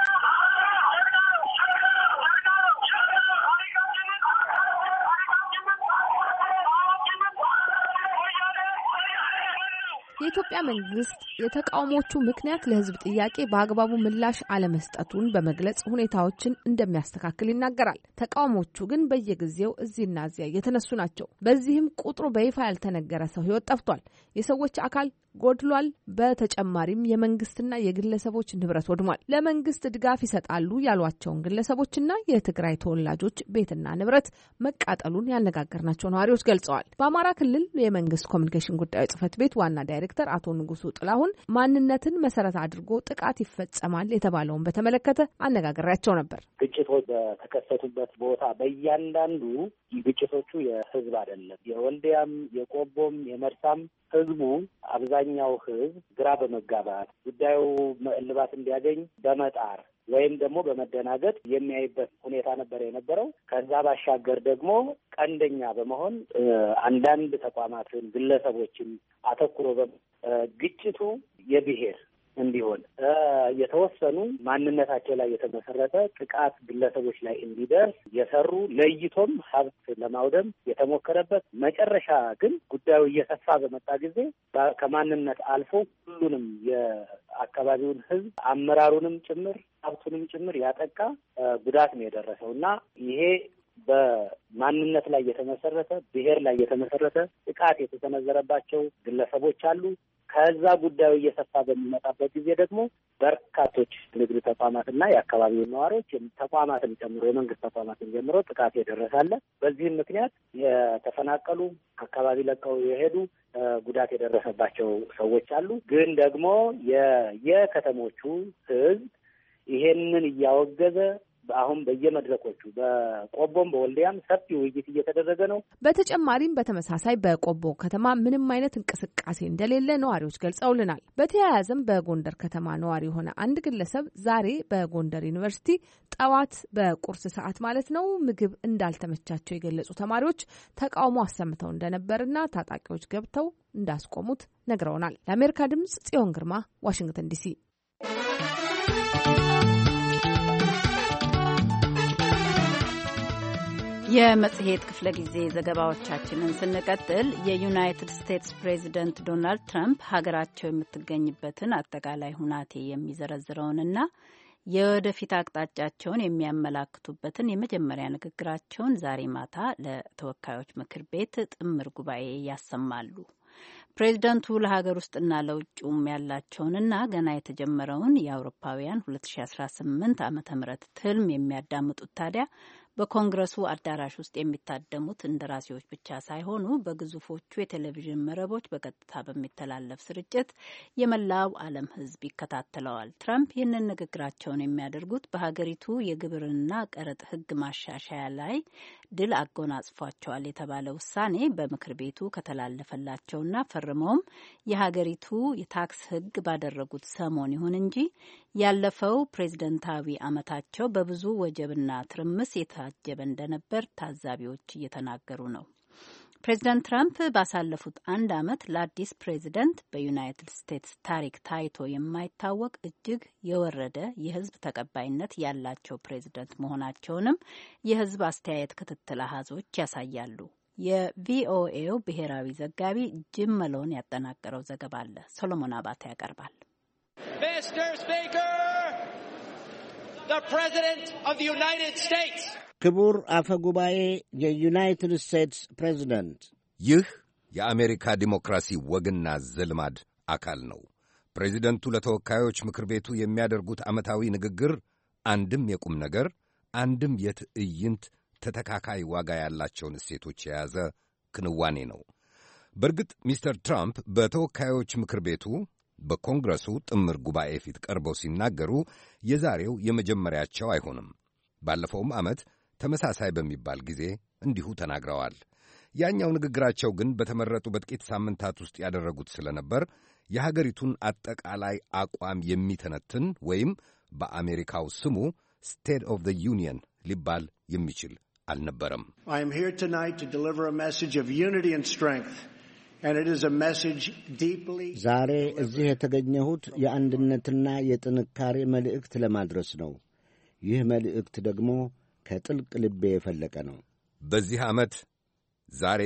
የኢትዮጵያ መንግስት የተቃውሞቹ ምክንያት ለህዝብ ጥያቄ በአግባቡ ምላሽ አለመስጠቱን በመግለጽ ሁኔታዎችን እንደሚያስተካክል ይናገራል። ተቃውሞቹ ግን በየጊዜው እዚህና እዚያ እየተነሱ ናቸው። በዚህም ቁጥሩ በይፋ ያልተነገረ ሰው ህይወት ጠፍቷል፣ የሰዎች አካል ጎድሏል። በተጨማሪም የመንግስትና የግለሰቦች ንብረት ወድሟል። ለመንግስት ድጋፍ ይሰጣሉ ያሏቸውን ግለሰቦችና የትግራይ ተወላጆች ቤትና ንብረት መቃጠሉን ያነጋገርናቸው ነዋሪዎች ገልጸዋል። በአማራ ክልል የመንግስት ኮሚኒኬሽን ጉዳዮች ጽህፈት ቤት ዋና ዳይሬክተር አቶ ንጉሱ ጥላሁን ማንነትን መሰረት አድርጎ ጥቃት ይፈጸማል የተባለውን በተመለከተ አነጋግሬያቸው ነበር። ግጭቶች በተከሰቱበት ቦታ በእያንዳንዱ ግጭቶቹ የህዝብ አይደለም። የወልዲያም የቆቦም የመርሳም ህዝቡ አብዛኛው ህዝብ ግራ በመጋባት ጉዳዩ እልባት እንዲያገኝ በመጣር ወይም ደግሞ በመደናገጥ የሚያይበት ሁኔታ ነበር የነበረው። ከዛ ባሻገር ደግሞ ቀንደኛ በመሆን አንዳንድ ተቋማትን፣ ግለሰቦችን አተኩሮ ግጭቱ የብሔር እንዲሆን የተወሰኑ ማንነታቸው ላይ የተመሰረተ ጥቃት ግለሰቦች ላይ እንዲደርስ የሰሩ ለይቶም ሀብት ለማውደም የተሞከረበት መጨረሻ ግን ጉዳዩ እየሰፋ በመጣ ጊዜ ከማንነት አልፎ ሁሉንም የአካባቢውን ህዝብ አመራሩንም ጭምር ሀብቱንም ጭምር ያጠቃ ጉዳት ነው የደረሰው እና ይሄ በማንነት ላይ የተመሰረተ ብሔር ላይ የተመሰረተ ጥቃት የተሰነዘረባቸው ግለሰቦች አሉ። ከዛ ጉዳዩ እየሰፋ በሚመጣበት ጊዜ ደግሞ በርካቶች ንግድ ተቋማትና የአካባቢው ነዋሪዎች ተቋማትን ጨምሮ የመንግስት ተቋማትን ጀምሮ ጥቃት የደረሳለ። በዚህም ምክንያት የተፈናቀሉ አካባቢ ለቀው የሄዱ ጉዳት የደረሰባቸው ሰዎች አሉ። ግን ደግሞ የከተሞቹ ህዝብ ይሄንን እያወገዘ አሁን በየመድረኮቹ በቆቦም በወልዲያም ሰፊ ውይይት እየተደረገ ነው። በተጨማሪም በተመሳሳይ በቆቦ ከተማ ምንም አይነት እንቅስቃሴ እንደሌለ ነዋሪዎች ገልጸውልናል። በተያያዘም በጎንደር ከተማ ነዋሪ የሆነ አንድ ግለሰብ ዛሬ በጎንደር ዩኒቨርሲቲ ጠዋት በቁርስ ሰዓት ማለት ነው ምግብ እንዳልተመቻቸው የገለጹ ተማሪዎች ተቃውሞ አሰምተው እንደነበርና ታጣቂዎች ገብተው እንዳስቆሙት ነግረውናል። ለአሜሪካ ድምጽ ጽዮን ግርማ ዋሽንግተን ዲሲ። የመጽሔት ክፍለ ጊዜ ዘገባዎቻችንን ስንቀጥል የዩናይትድ ስቴትስ ፕሬዚደንት ዶናልድ ትራምፕ ሀገራቸው የምትገኝበትን አጠቃላይ ሁናቴ የሚዘረዝረውንና የወደፊት አቅጣጫቸውን የሚያመላክቱበትን የመጀመሪያ ንግግራቸውን ዛሬ ማታ ለተወካዮች ምክር ቤት ጥምር ጉባኤ ያሰማሉ። ፕሬዚደንቱ ለሀገር ውስጥና ለውጭም ያላቸውንና ገና የተጀመረውን የአውሮፓውያን ሁለት ሺ አስራ ስምንት ዓመተ ምህረት ትልም የሚያዳምጡት ታዲያ በኮንግረሱ አዳራሽ ውስጥ የሚታደሙት እንደራሴዎች ብቻ ሳይሆኑ በግዙፎቹ የቴሌቪዥን መረቦች በቀጥታ በሚተላለፍ ስርጭት የመላው ዓለም ሕዝብ ይከታተለዋል። ትራምፕ ይህንን ንግግራቸውን የሚያደርጉት በሀገሪቱ የግብርና ቀረጥ ሕግ ማሻሻያ ላይ ድል አጎናጽፏቸዋል የተባለ ውሳኔ በምክር ቤቱ ከተላለፈላቸውና ፈርመውም የሀገሪቱ የታክስ ሕግ ባደረጉት ሰሞን ይሁን እንጂ ያለፈው ፕሬዝደንታዊ ዓመታቸው በብዙ ወጀብና ትርምስ የታጀበ እንደነበር ታዛቢዎች እየተናገሩ ነው። ፕሬዝደንት ትራምፕ ባሳለፉት አንድ ዓመት ለአዲስ ፕሬዝደንት በዩናይትድ ስቴትስ ታሪክ ታይቶ የማይታወቅ እጅግ የወረደ የሕዝብ ተቀባይነት ያላቸው ፕሬዝደንት መሆናቸውንም የሕዝብ አስተያየት ክትትል አሃዞች ያሳያሉ። የቪኦኤው ብሔራዊ ዘጋቢ ጂም መሎን ያጠናቀረው ዘገባ አለ። ሶሎሞን አባተ ያቀርባል። ሚስተር ስፒከር the President of the United States ክቡር አፈ ጉባኤ፣ የዩናይትድ ስቴትስ ፕሬዝደንት። ይህ የአሜሪካ ዲሞክራሲ ወግና ዘልማድ አካል ነው። ፕሬዚደንቱ ለተወካዮች ምክር ቤቱ የሚያደርጉት ዓመታዊ ንግግር አንድም የቁም ነገር አንድም የትዕይንት ተተካካይ ዋጋ ያላቸውን እሴቶች የያዘ ክንዋኔ ነው። በእርግጥ ሚስተር ትራምፕ በተወካዮች ምክር ቤቱ በኮንግረሱ ጥምር ጉባኤ ፊት ቀርበው ሲናገሩ የዛሬው የመጀመሪያቸው አይሆንም። ባለፈውም ዓመት ተመሳሳይ በሚባል ጊዜ እንዲሁ ተናግረዋል። ያኛው ንግግራቸው ግን በተመረጡ በጥቂት ሳምንታት ውስጥ ያደረጉት ስለነበር የሀገሪቱን አጠቃላይ አቋም የሚተነትን ወይም በአሜሪካው ስሙ ስቴት ኦፍ ዘ ዩኒየን ሊባል የሚችል አልነበረም። I am here tonight to deliver a message of unity and strength. ዛሬ እዚህ የተገኘሁት የአንድነትና የጥንካሬ መልእክት ለማድረስ ነው። ይህ መልእክት ደግሞ ከጥልቅ ልቤ የፈለቀ ነው። በዚህ ዓመት ዛሬ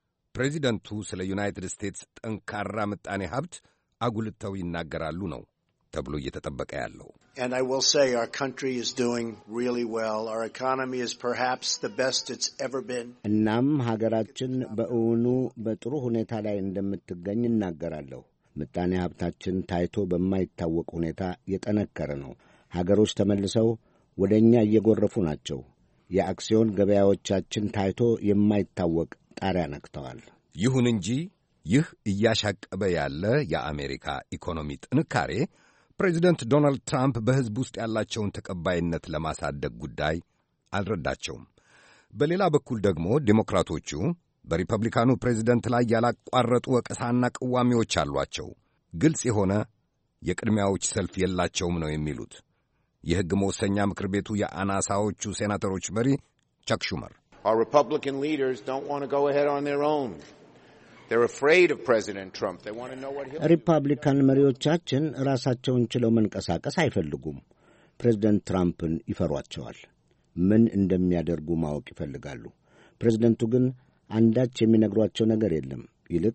ፕሬዚደንቱ ስለ ዩናይትድ ስቴትስ ጠንካራ ምጣኔ ሀብት አጉልተው ይናገራሉ ነው ተብሎ እየተጠበቀ ያለው። And I will say our country is doing really well. Our economy is perhaps the best it's ever been. እናም ሀገራችን በእውኑ በጥሩ ሁኔታ ላይ እንደምትገኝ እናገራለሁ። ምጣኔ ሀብታችን ታይቶ በማይታወቅ ሁኔታ የጠነከረ ነው። ሀገሮች ተመልሰው ወደ እኛ እየጎረፉ ናቸው። የአክሲዮን ገበያዎቻችን ታይቶ የማይታወቅ ጣሪያ ነክተዋል። ይሁን እንጂ ይህ እያሻቀበ ያለ የአሜሪካ ኢኮኖሚ ጥንካሬ ፕሬዚደንት ዶናልድ ትራምፕ በሕዝብ ውስጥ ያላቸውን ተቀባይነት ለማሳደግ ጉዳይ አልረዳቸውም። በሌላ በኩል ደግሞ ዴሞክራቶቹ በሪፐብሊካኑ ፕሬዚደንት ላይ ያላቋረጡ ወቀሳና ቅዋሚዎች አሏቸው። ግልጽ የሆነ የቅድሚያዎች ሰልፍ የላቸውም ነው የሚሉት የሕግ መወሰኛ ምክር ቤቱ የአናሳዎቹ ሴናተሮች መሪ ቻክ ሹመር። Our Republican leaders don't want to go ahead on their own. They're afraid of President Trump. They want to know what he'll do. ሪፐብሊካን መሪዎቻችን ራሳቸውን ችለው መንቀሳቀስ አይፈልጉም። ፕሬዝደንት ትራምፕን ይፈሯቸዋል። ምን እንደሚያደርጉ ማወቅ ይፈልጋሉ። ፕሬዝደንቱ ግን አንዳች የሚነግሯቸው ነገር የለም። ይልቅ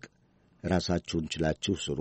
ራሳችሁን ችላችሁ ስሩ፣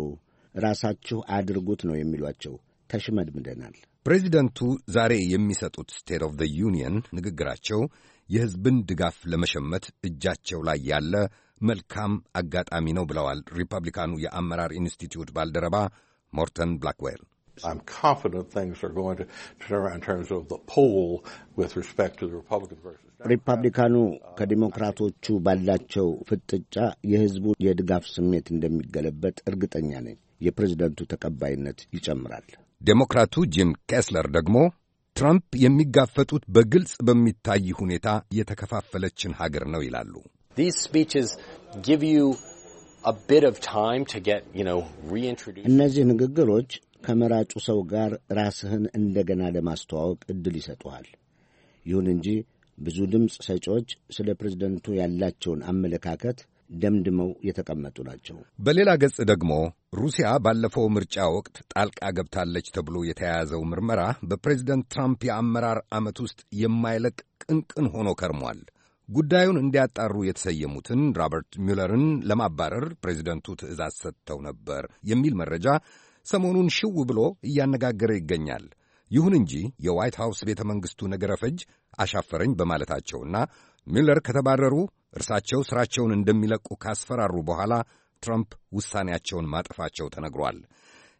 ራሳችሁ አድርጉት ነው የሚሏቸው። ተሽመድምደናል። ፕሬዚደንቱ ዛሬ የሚሰጡት ስቴት ኦፍ ዘ ዩኒየን ንግግራቸው የሕዝብን ድጋፍ ለመሸመት እጃቸው ላይ ያለ መልካም አጋጣሚ ነው ብለዋል ሪፐብሊካኑ የአመራር ኢንስቲትዩት ባልደረባ ሞርተን ብላክዌል። I'm confident things are going to turn around in terms of the poll with respect to the Republicans versus Democrats. ሪፐብሊካኑ ከዲሞክራቶቹ ባላቸው ፍጥጫ የሕዝቡ የድጋፍ ስሜት እንደሚገለበጥ እርግጠኛ ነኝ። የፕሬዝደንቱ ተቀባይነት ይጨምራል። ዴሞክራቱ ጂም ኬስለር ደግሞ ትራምፕ የሚጋፈጡት በግልጽ በሚታይ ሁኔታ የተከፋፈለችን ሀገር ነው ይላሉ። These speeches give you a bit of time to get, you know, reintroduced. እነዚህ ንግግሮች ከመራጩ ሰው ጋር ራስህን እንደገና ለማስተዋወቅ ዕድል ይሰጡሃል። ይሁን እንጂ ብዙ ድምፅ ሰጪዎች ስለ ፕሬዝደንቱ ያላቸውን አመለካከት ደምድመው የተቀመጡ ናቸው። በሌላ ገጽ ደግሞ ሩሲያ ባለፈው ምርጫ ወቅት ጣልቃ ገብታለች ተብሎ የተያያዘው ምርመራ በፕሬዝደንት ትራምፕ የአመራር ዓመት ውስጥ የማይለቅ ቅንቅን ሆኖ ከርሟል። ጉዳዩን እንዲያጣሩ የተሰየሙትን ሮበርት ሚውለርን ለማባረር ፕሬዝደንቱ ትዕዛዝ ሰጥተው ነበር የሚል መረጃ ሰሞኑን ሽው ብሎ እያነጋገረ ይገኛል። ይሁን እንጂ የዋይት ሃውስ ቤተ መንግሥቱ ነገረ ፈጅ አሻፈረኝ በማለታቸውና ሚውለር ከተባረሩ እርሳቸው ሥራቸውን እንደሚለቁ ካስፈራሩ በኋላ ትራምፕ ውሳኔያቸውን ማጠፋቸው ተነግሯል።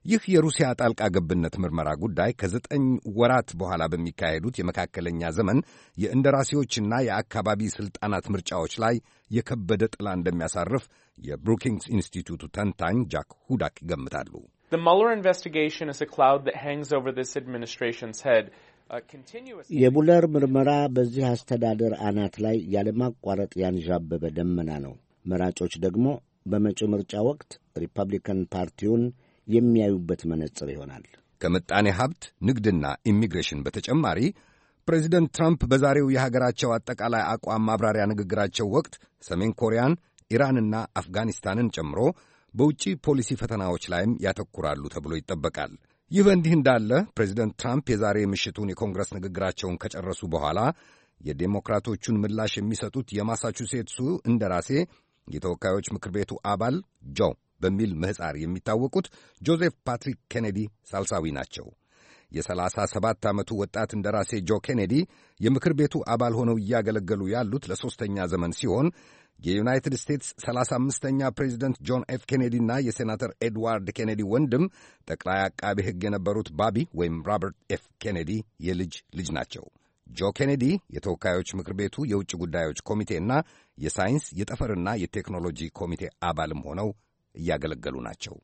ይህ የሩሲያ ጣልቃ ገብነት ምርመራ ጉዳይ ከዘጠኝ ወራት በኋላ በሚካሄዱት የመካከለኛ ዘመን የእንደራሴዎችና የአካባቢ ሥልጣናት ምርጫዎች ላይ የከበደ ጥላ እንደሚያሳርፍ የብሩኪንግስ ኢንስቲትዩቱ ተንታኝ ጃክ ሁዳክ ይገምታሉ። The Mueller investigation is a cloud that hangs over this administration's head. የቡለር ምርመራ በዚህ አስተዳደር አናት ላይ ያለማቋረጥ ያንዣበበ ደመና ነው። መራጮች ደግሞ በመጪው ምርጫ ወቅት ሪፐብሊካን ፓርቲውን የሚያዩበት መነጽር ይሆናል። ከምጣኔ ሀብት፣ ንግድና ኢሚግሬሽን በተጨማሪ ፕሬዚደንት ትራምፕ በዛሬው የሀገራቸው አጠቃላይ አቋም ማብራሪያ ንግግራቸው ወቅት ሰሜን ኮሪያን፣ ኢራንና አፍጋኒስታንን ጨምሮ በውጭ ፖሊሲ ፈተናዎች ላይም ያተኩራሉ ተብሎ ይጠበቃል። ይህ በእንዲህ እንዳለ ፕሬዚደንት ትራምፕ የዛሬ ምሽቱን የኮንግረስ ንግግራቸውን ከጨረሱ በኋላ የዴሞክራቶቹን ምላሽ የሚሰጡት የማሳቹሴትሱ እንደራሴ የተወካዮች ምክር ቤቱ አባል ጆ በሚል ምህፃር የሚታወቁት ጆዜፍ ፓትሪክ ኬኔዲ ሳልሳዊ ናቸው። የሰላሳ ሰባት ዓመቱ ወጣት እንደራሴ ጆ ኬኔዲ የምክር ቤቱ አባል ሆነው እያገለገሉ ያሉት ለሦስተኛ ዘመን ሲሆን የዩናይትድ ስቴትስ ሰላሳ አምስተኛ ፕሬዚደንት ጆን ኤፍ ኬኔዲና የሴናተር ኤድዋርድ ኬኔዲ ወንድም ጠቅላይ አቃቢ ሕግ የነበሩት ባቢ ወይም ሮበርት ኤፍ ኬኔዲ የልጅ ልጅ ናቸው። ጆ ኬኔዲ የተወካዮች ምክር ቤቱ የውጭ ጉዳዮች ኮሚቴና የሳይንስ የጠፈርና የቴክኖሎጂ ኮሚቴ አባልም ሆነው እያገለገሉ ናቸው።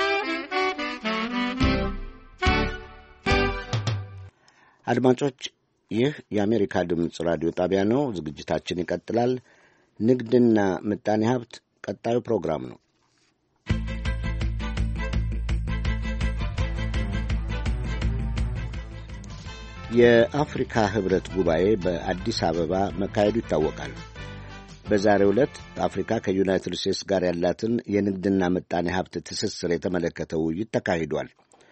አድማጮች፣ ይህ የአሜሪካ ድምፅ ራዲዮ ጣቢያ ነው። ዝግጅታችን ይቀጥላል። ንግድና ምጣኔ ሀብት ቀጣዩ ፕሮግራም ነው። የአፍሪካ ህብረት ጉባኤ በአዲስ አበባ መካሄዱ ይታወቃል። በዛሬው ዕለት አፍሪካ ከዩናይትድ ስቴትስ ጋር ያላትን የንግድና ምጣኔ ሀብት ትስስር የተመለከተ ውይይት ተካሂዷል።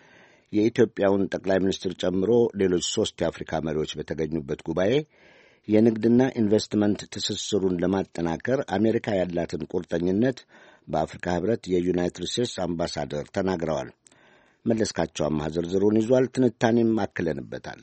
የኢትዮጵያውን ጠቅላይ ሚኒስትር ጨምሮ ሌሎች ሦስት የአፍሪካ መሪዎች በተገኙበት ጉባኤ የንግድና ኢንቨስትመንት ትስስሩን ለማጠናከር አሜሪካ ያላትን ቁርጠኝነት በአፍሪካ ህብረት የዩናይትድ ስቴትስ አምባሳደር ተናግረዋል። መለስካቸው አማሃ ዝርዝሩን ይዟል። ትንታኔም አክለንበታል።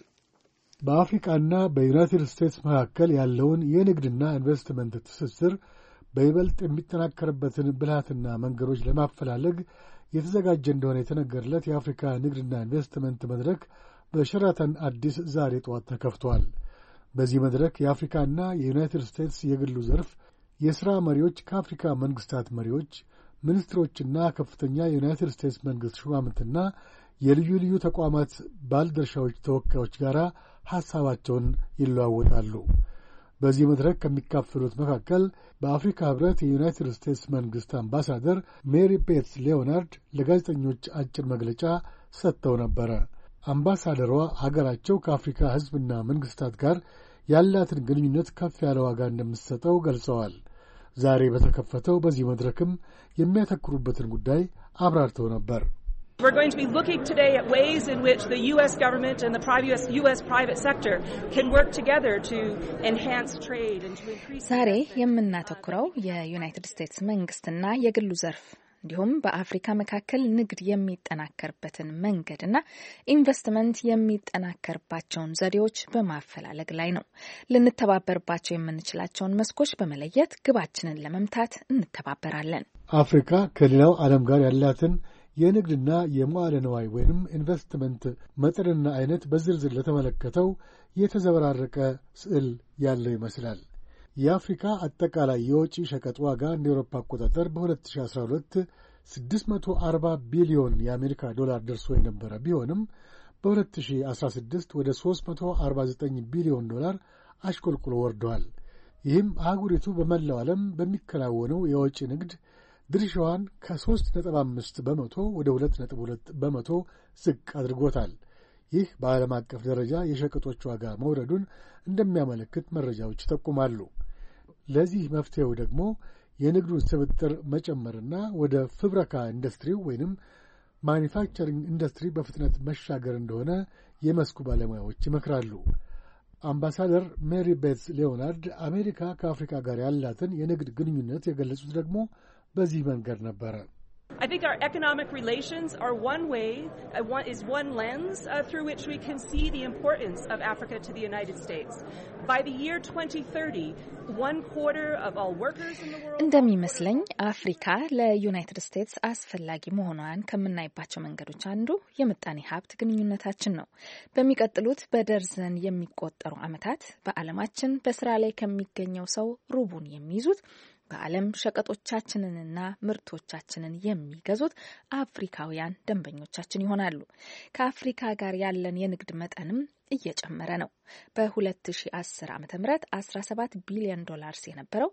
በአፍሪካና በዩናይትድ ስቴትስ መካከል ያለውን የንግድና ኢንቨስትመንት ትስስር በይበልጥ የሚጠናከርበትን ብልሃትና መንገዶች ለማፈላለግ የተዘጋጀ እንደሆነ የተነገረለት የአፍሪካ ንግድና ኢንቨስትመንት መድረክ በሸራተን አዲስ ዛሬ ጠዋት ተከፍቷል። በዚህ መድረክ የአፍሪካና የዩናይትድ ስቴትስ የግሉ ዘርፍ የሥራ መሪዎች ከአፍሪካ መንግሥታት መሪዎች፣ ሚኒስትሮችና ከፍተኛ የዩናይትድ ስቴትስ መንግሥት ሹማምንትና የልዩ ልዩ ተቋማት ባለድርሻዎች ተወካዮች ጋር ሐሳባቸውን ይለዋወጣሉ። በዚህ መድረክ ከሚካፈሉት መካከል በአፍሪካ ኅብረት የዩናይትድ ስቴትስ መንግሥት አምባሳደር ሜሪ ቤትስ ሌዮናርድ ለጋዜጠኞች አጭር መግለጫ ሰጥተው ነበረ። አምባሳደሯ አገራቸው ከአፍሪካ ሕዝብና መንግሥታት ጋር ያላትን ግንኙነት ከፍ ያለ ዋጋ እንደምትሰጠው ገልጸዋል። ዛሬ በተከፈተው በዚህ መድረክም የሚያተኩሩበትን ጉዳይ አብራርተው ነበር። We're going to be looking today at ways in which the U S government and the private U S private sector can work together to enhance trade and to increase. ዛሬ የምናተኩረው የዩናይትድ ስቴትስ መንግስትና የግሉ ዘርፍ እንዲሁም በአፍሪካ መካከል ንግድ የሚጠናከርበትን መንገድና ኢንቨስትመንት የሚጠናከርባቸውን ዘዴዎች በማፈላለግ ላይ ነው። ልንተባበርባቸው የምንችላቸውን መስኮች በመለየት ግባችንን ለመምታት እንተባበራለን። አፍሪካ ከሌላው ዓለም ጋር ያላትን የንግድና የመዋለ ንዋይ ወይንም ኢንቨስትመንት መጠንና አይነት በዝርዝር ለተመለከተው የተዘበራረቀ ስዕል ያለው ይመስላል። የአፍሪካ አጠቃላይ የወጪ ሸቀጥ ዋጋ እንደ አውሮፓ አቆጣጠር በ2012 ስድስት መቶ አርባ ቢሊዮን የአሜሪካ ዶላር ደርሶ የነበረ ቢሆንም በ2016 ወደ ሦስት መቶ አርባ ዘጠኝ ቢሊዮን ዶላር አሽቆልቁሎ ወርዷል። ይህም አህጉሪቱ በመላው ዓለም በሚከናወነው የወጪ ንግድ ድርሻዋን ከሦስት ነጥብ አምስት በመቶ ወደ ሁለት ነጥብ ሁለት በመቶ ዝቅ አድርጎታል። ይህ በዓለም አቀፍ ደረጃ የሸቀጦች ዋጋ መውረዱን እንደሚያመለክት መረጃዎች ይጠቁማሉ። ለዚህ መፍትሄው ደግሞ የንግዱን ስብጥር መጨመርና ወደ ፍብረካ ኢንዱስትሪው ወይንም ማኒፋክቸሪንግ ኢንዱስትሪ በፍጥነት መሻገር እንደሆነ የመስኩ ባለሙያዎች ይመክራሉ። አምባሳደር ሜሪ ቤትስ ሌዮናርድ አሜሪካ ከአፍሪካ ጋር ያላትን የንግድ ግንኙነት የገለጹት ደግሞ በዚህ መንገድ ነበረ። I think our economic relations are one way, uh, one, is one lens uh, through which we can see the importance of Africa to the United States. By the year twenty thirty, one quarter of all workers in the world... እንደሚመስለኝ አፍሪካ ለዩናይትድ ስቴትስ አስፈላጊ መሆኗን ከምናይባቸው መንገዶች አንዱ የምጣኔ ሀብት ግንኙነታችን ነው። በሚቀጥሉት በደርዘን የሚቆጠሩ ዓመታት በዓለማችን በስራ ላይ ከሚገኘው ሰው ሩቡን የሚይዙት በዓለም ሸቀጦቻችንንና ምርቶቻችንን የሚገዙት አፍሪካውያን ደንበኞቻችን ይሆናሉ። ከአፍሪካ ጋር ያለን የንግድ መጠንም እየጨመረ ነው። በ2010 ዓመተ ምህረት አስራ ሰባት ቢሊዮን ዶላርስ የነበረው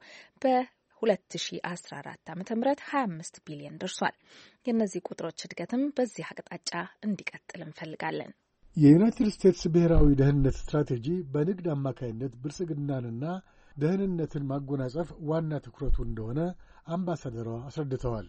በ2014 ዓመተ ምህረት ሀያ አምስት ቢሊዮን ደርሷል። የእነዚህ ቁጥሮች እድገትም በዚህ አቅጣጫ እንዲቀጥል እንፈልጋለን። የዩናይትድ ስቴትስ ብሔራዊ ደህንነት ስትራቴጂ በንግድ አማካይነት ብልጽግናንና ደህንነትን ማጎናጸፍ ዋና ትኩረቱ እንደሆነ አምባሳደሯ አስረድተዋል።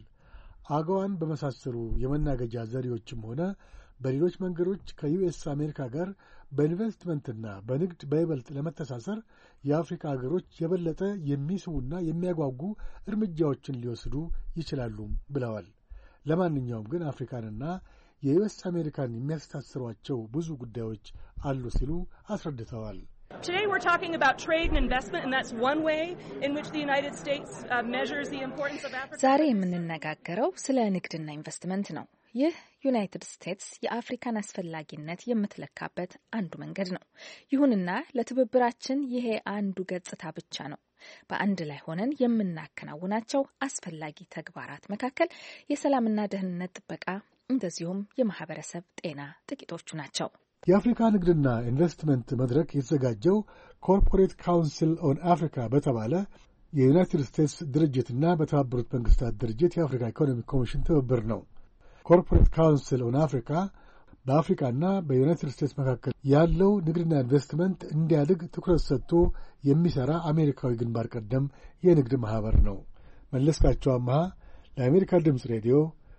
አገዋን በመሳሰሉ የመናገጃ ዘዴዎችም ሆነ በሌሎች መንገዶች ከዩኤስ አሜሪካ ጋር በኢንቨስትመንትና በንግድ በይበልጥ ለመተሳሰር የአፍሪካ ሀገሮች የበለጠ የሚስቡና የሚያጓጉ እርምጃዎችን ሊወስዱ ይችላሉም ብለዋል። ለማንኛውም ግን አፍሪካንና የዩኤስ አሜሪካን የሚያስተሳስሯቸው ብዙ ጉዳዮች አሉ ሲሉ አስረድተዋል። Today we're talking about trade and investment, and that's one way in which the United States uh, measures the importance of Africa. ዛሬ የምንነጋገረው ስለ ንግድና ኢንቨስትመንት ነው። ይህ ዩናይትድ ስቴትስ የአፍሪካን አስፈላጊነት የምትለካበት አንዱ መንገድ ነው። ይሁንና ለትብብራችን ይሄ አንዱ ገጽታ ብቻ ነው። በአንድ ላይ ሆነን የምናከናውናቸው አስፈላጊ ተግባራት መካከል የሰላምና ደህንነት ጥበቃ እንደዚሁም የማህበረሰብ ጤና ጥቂቶቹ ናቸው። የአፍሪካ ንግድና ኢንቨስትመንት መድረክ የተዘጋጀው ኮርፖሬት ካውንስል ኦን አፍሪካ በተባለ የዩናይትድ ስቴትስ ድርጅትና በተባበሩት መንግስታት ድርጅት የአፍሪካ ኢኮኖሚክ ኮሚሽን ትብብር ነው። ኮርፖሬት ካውንስል ኦን አፍሪካ በአፍሪካና በዩናይትድ ስቴትስ መካከል ያለው ንግድና ኢንቨስትመንት እንዲያድግ ትኩረት ሰጥቶ የሚሠራ አሜሪካዊ ግንባር ቀደም የንግድ ማኅበር ነው። መለስካቸው አምሃ ለአሜሪካ ድምፅ ሬዲዮ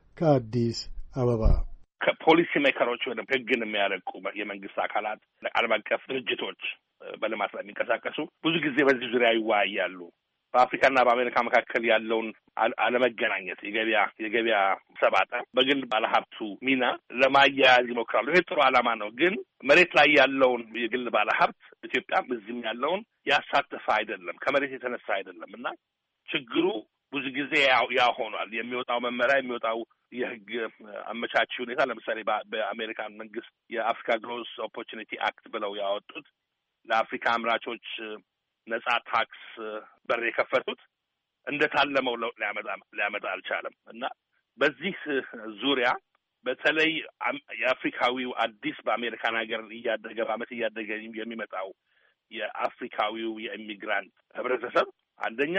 ከአዲስ አበባ። ከፖሊሲ ሜከሮች ወይም ሕግን የሚያረቁ የመንግስት አካላት፣ ዓለም አቀፍ ድርጅቶች በልማት ላይ የሚንቀሳቀሱ ብዙ ጊዜ በዚህ ዙሪያ ይወያያሉ። በአፍሪካና በአሜሪካ መካከል ያለውን አለመገናኘት፣ የገበያ የገበያ ሰባጣ በግል ባለሀብቱ ሚና ለማያያዝ ይሞክራሉ። ይሄ ጥሩ ዓላማ ነው። ግን መሬት ላይ ያለውን የግል ባለሀብት ኢትዮጵያም እዚህም ያለውን ያሳተፈ አይደለም፣ ከመሬት የተነሳ አይደለም እና ችግሩ ብዙ ጊዜ ያ ሆኗል። የሚወጣው መመሪያ የሚወጣው የህግ አመቻች ሁኔታ ለምሳሌ በአሜሪካን መንግስት የአፍሪካ ግሮስ ኦፖርቹኒቲ አክት ብለው ያወጡት ለአፍሪካ አምራቾች ነጻ ታክስ በር የከፈቱት እንደታለመው ለውጥ ሊያመጣ ሊያመጣ አልቻለም እና በዚህ ዙሪያ በተለይ የአፍሪካዊው አዲስ በአሜሪካን ሀገር እያደገ በዓመት እያደገ የሚመጣው የአፍሪካዊው የኢሚግራንት ህብረተሰብ አንደኛ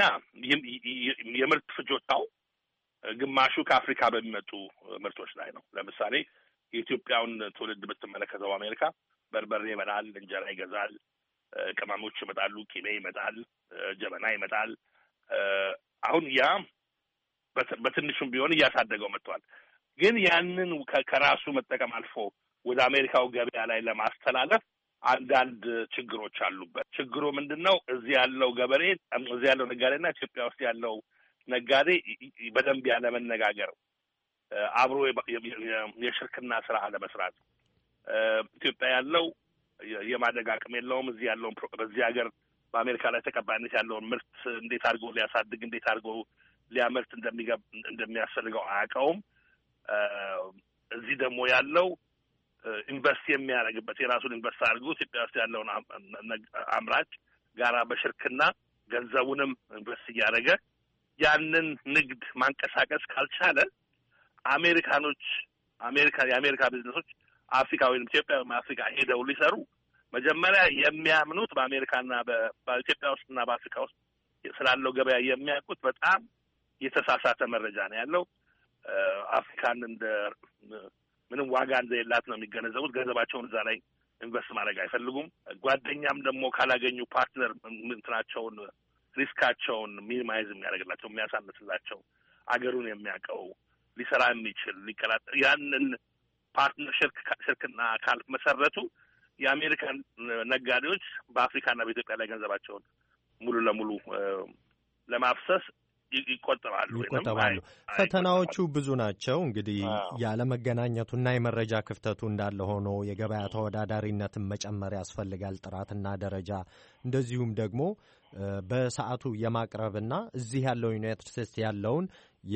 የምርት ፍጆታው ግማሹ ከአፍሪካ በሚመጡ ምርቶች ላይ ነው። ለምሳሌ የኢትዮጵያውን ትውልድ ብትመለከተው አሜሪካ በርበሬ ይመጣል፣ እንጀራ ይገዛል፣ ቅመሞች ይመጣሉ፣ ቂቤ ይመጣል፣ ጀበና ይመጣል። አሁን ያ በትንሹም ቢሆን እያሳደገው መጥቷል። ግን ያንን ከራሱ መጠቀም አልፎ ወደ አሜሪካው ገበያ ላይ ለማስተላለፍ አንዳንድ ችግሮች አሉበት። ችግሩ ምንድን ነው? እዚህ ያለው ገበሬ እዚህ ያለው ነጋዴና ኢትዮጵያ ውስጥ ያለው ነጋዴ በደንብ ያለ መነጋገር፣ አብሮ የሽርክና ስራ አለመስራት። ኢትዮጵያ ያለው የማደግ አቅም የለውም። እዚህ ያለውን በዚህ ሀገር በአሜሪካ ላይ ተቀባይነት ያለውን ምርት እንዴት አድርጎ ሊያሳድግ እንዴት አድርጎ ሊያመርት እንደሚገብ እንደሚያስፈልገው አያውቀውም። እዚህ ደግሞ ያለው ኢንቨስት የሚያደርግበት የራሱን ኢንቨስት አድርጎ ኢትዮጵያ ውስጥ ያለውን አምራች ጋራ በሽርክና ገንዘቡንም ኢንቨስት እያደረገ ያንን ንግድ ማንቀሳቀስ ካልቻለ አሜሪካኖች አሜሪካ የአሜሪካ ቢዝነሶች አፍሪካ ወይም ኢትዮጵያ ወይም አፍሪካ ሄደው ሊሰሩ መጀመሪያ የሚያምኑት በአሜሪካና በኢትዮጵያ ውስጥና በአፍሪካ ውስጥ ስላለው ገበያ የሚያውቁት በጣም የተሳሳተ መረጃ ነው ያለው። አፍሪካን እንደ ምንም ዋጋ እንደሌላት ነው የሚገነዘቡት። ገንዘባቸውን እዛ ላይ ኢንቨስት ማድረግ አይፈልጉም። ጓደኛም ደግሞ ካላገኙ ፓርትነር እንትናቸውን ሪስካቸውን ሚኒማይዝ የሚያደርግላቸው የሚያሳንስላቸው አገሩን የሚያውቀው ሊሰራ የሚችል ሊቀላጠ ያንን ፓርትነርሽፕ ሽርክና ካልመሰረቱ የአሜሪካን ነጋዴዎች በአፍሪካና በኢትዮጵያ ላይ ገንዘባቸውን ሙሉ ለሙሉ ለማፍሰስ ይቆጠባሉ ይቆጠባሉ። ፈተናዎቹ ብዙ ናቸው። እንግዲህ ያለመገናኘቱና የመረጃ ክፍተቱ እንዳለ ሆኖ የገበያ ተወዳዳሪነትን መጨመር ያስፈልጋል፣ ጥራትና ደረጃ እንደዚሁም ደግሞ በሰዓቱ የማቅረብና እዚህ ያለው ዩናይትድ ስቴትስ ያለውን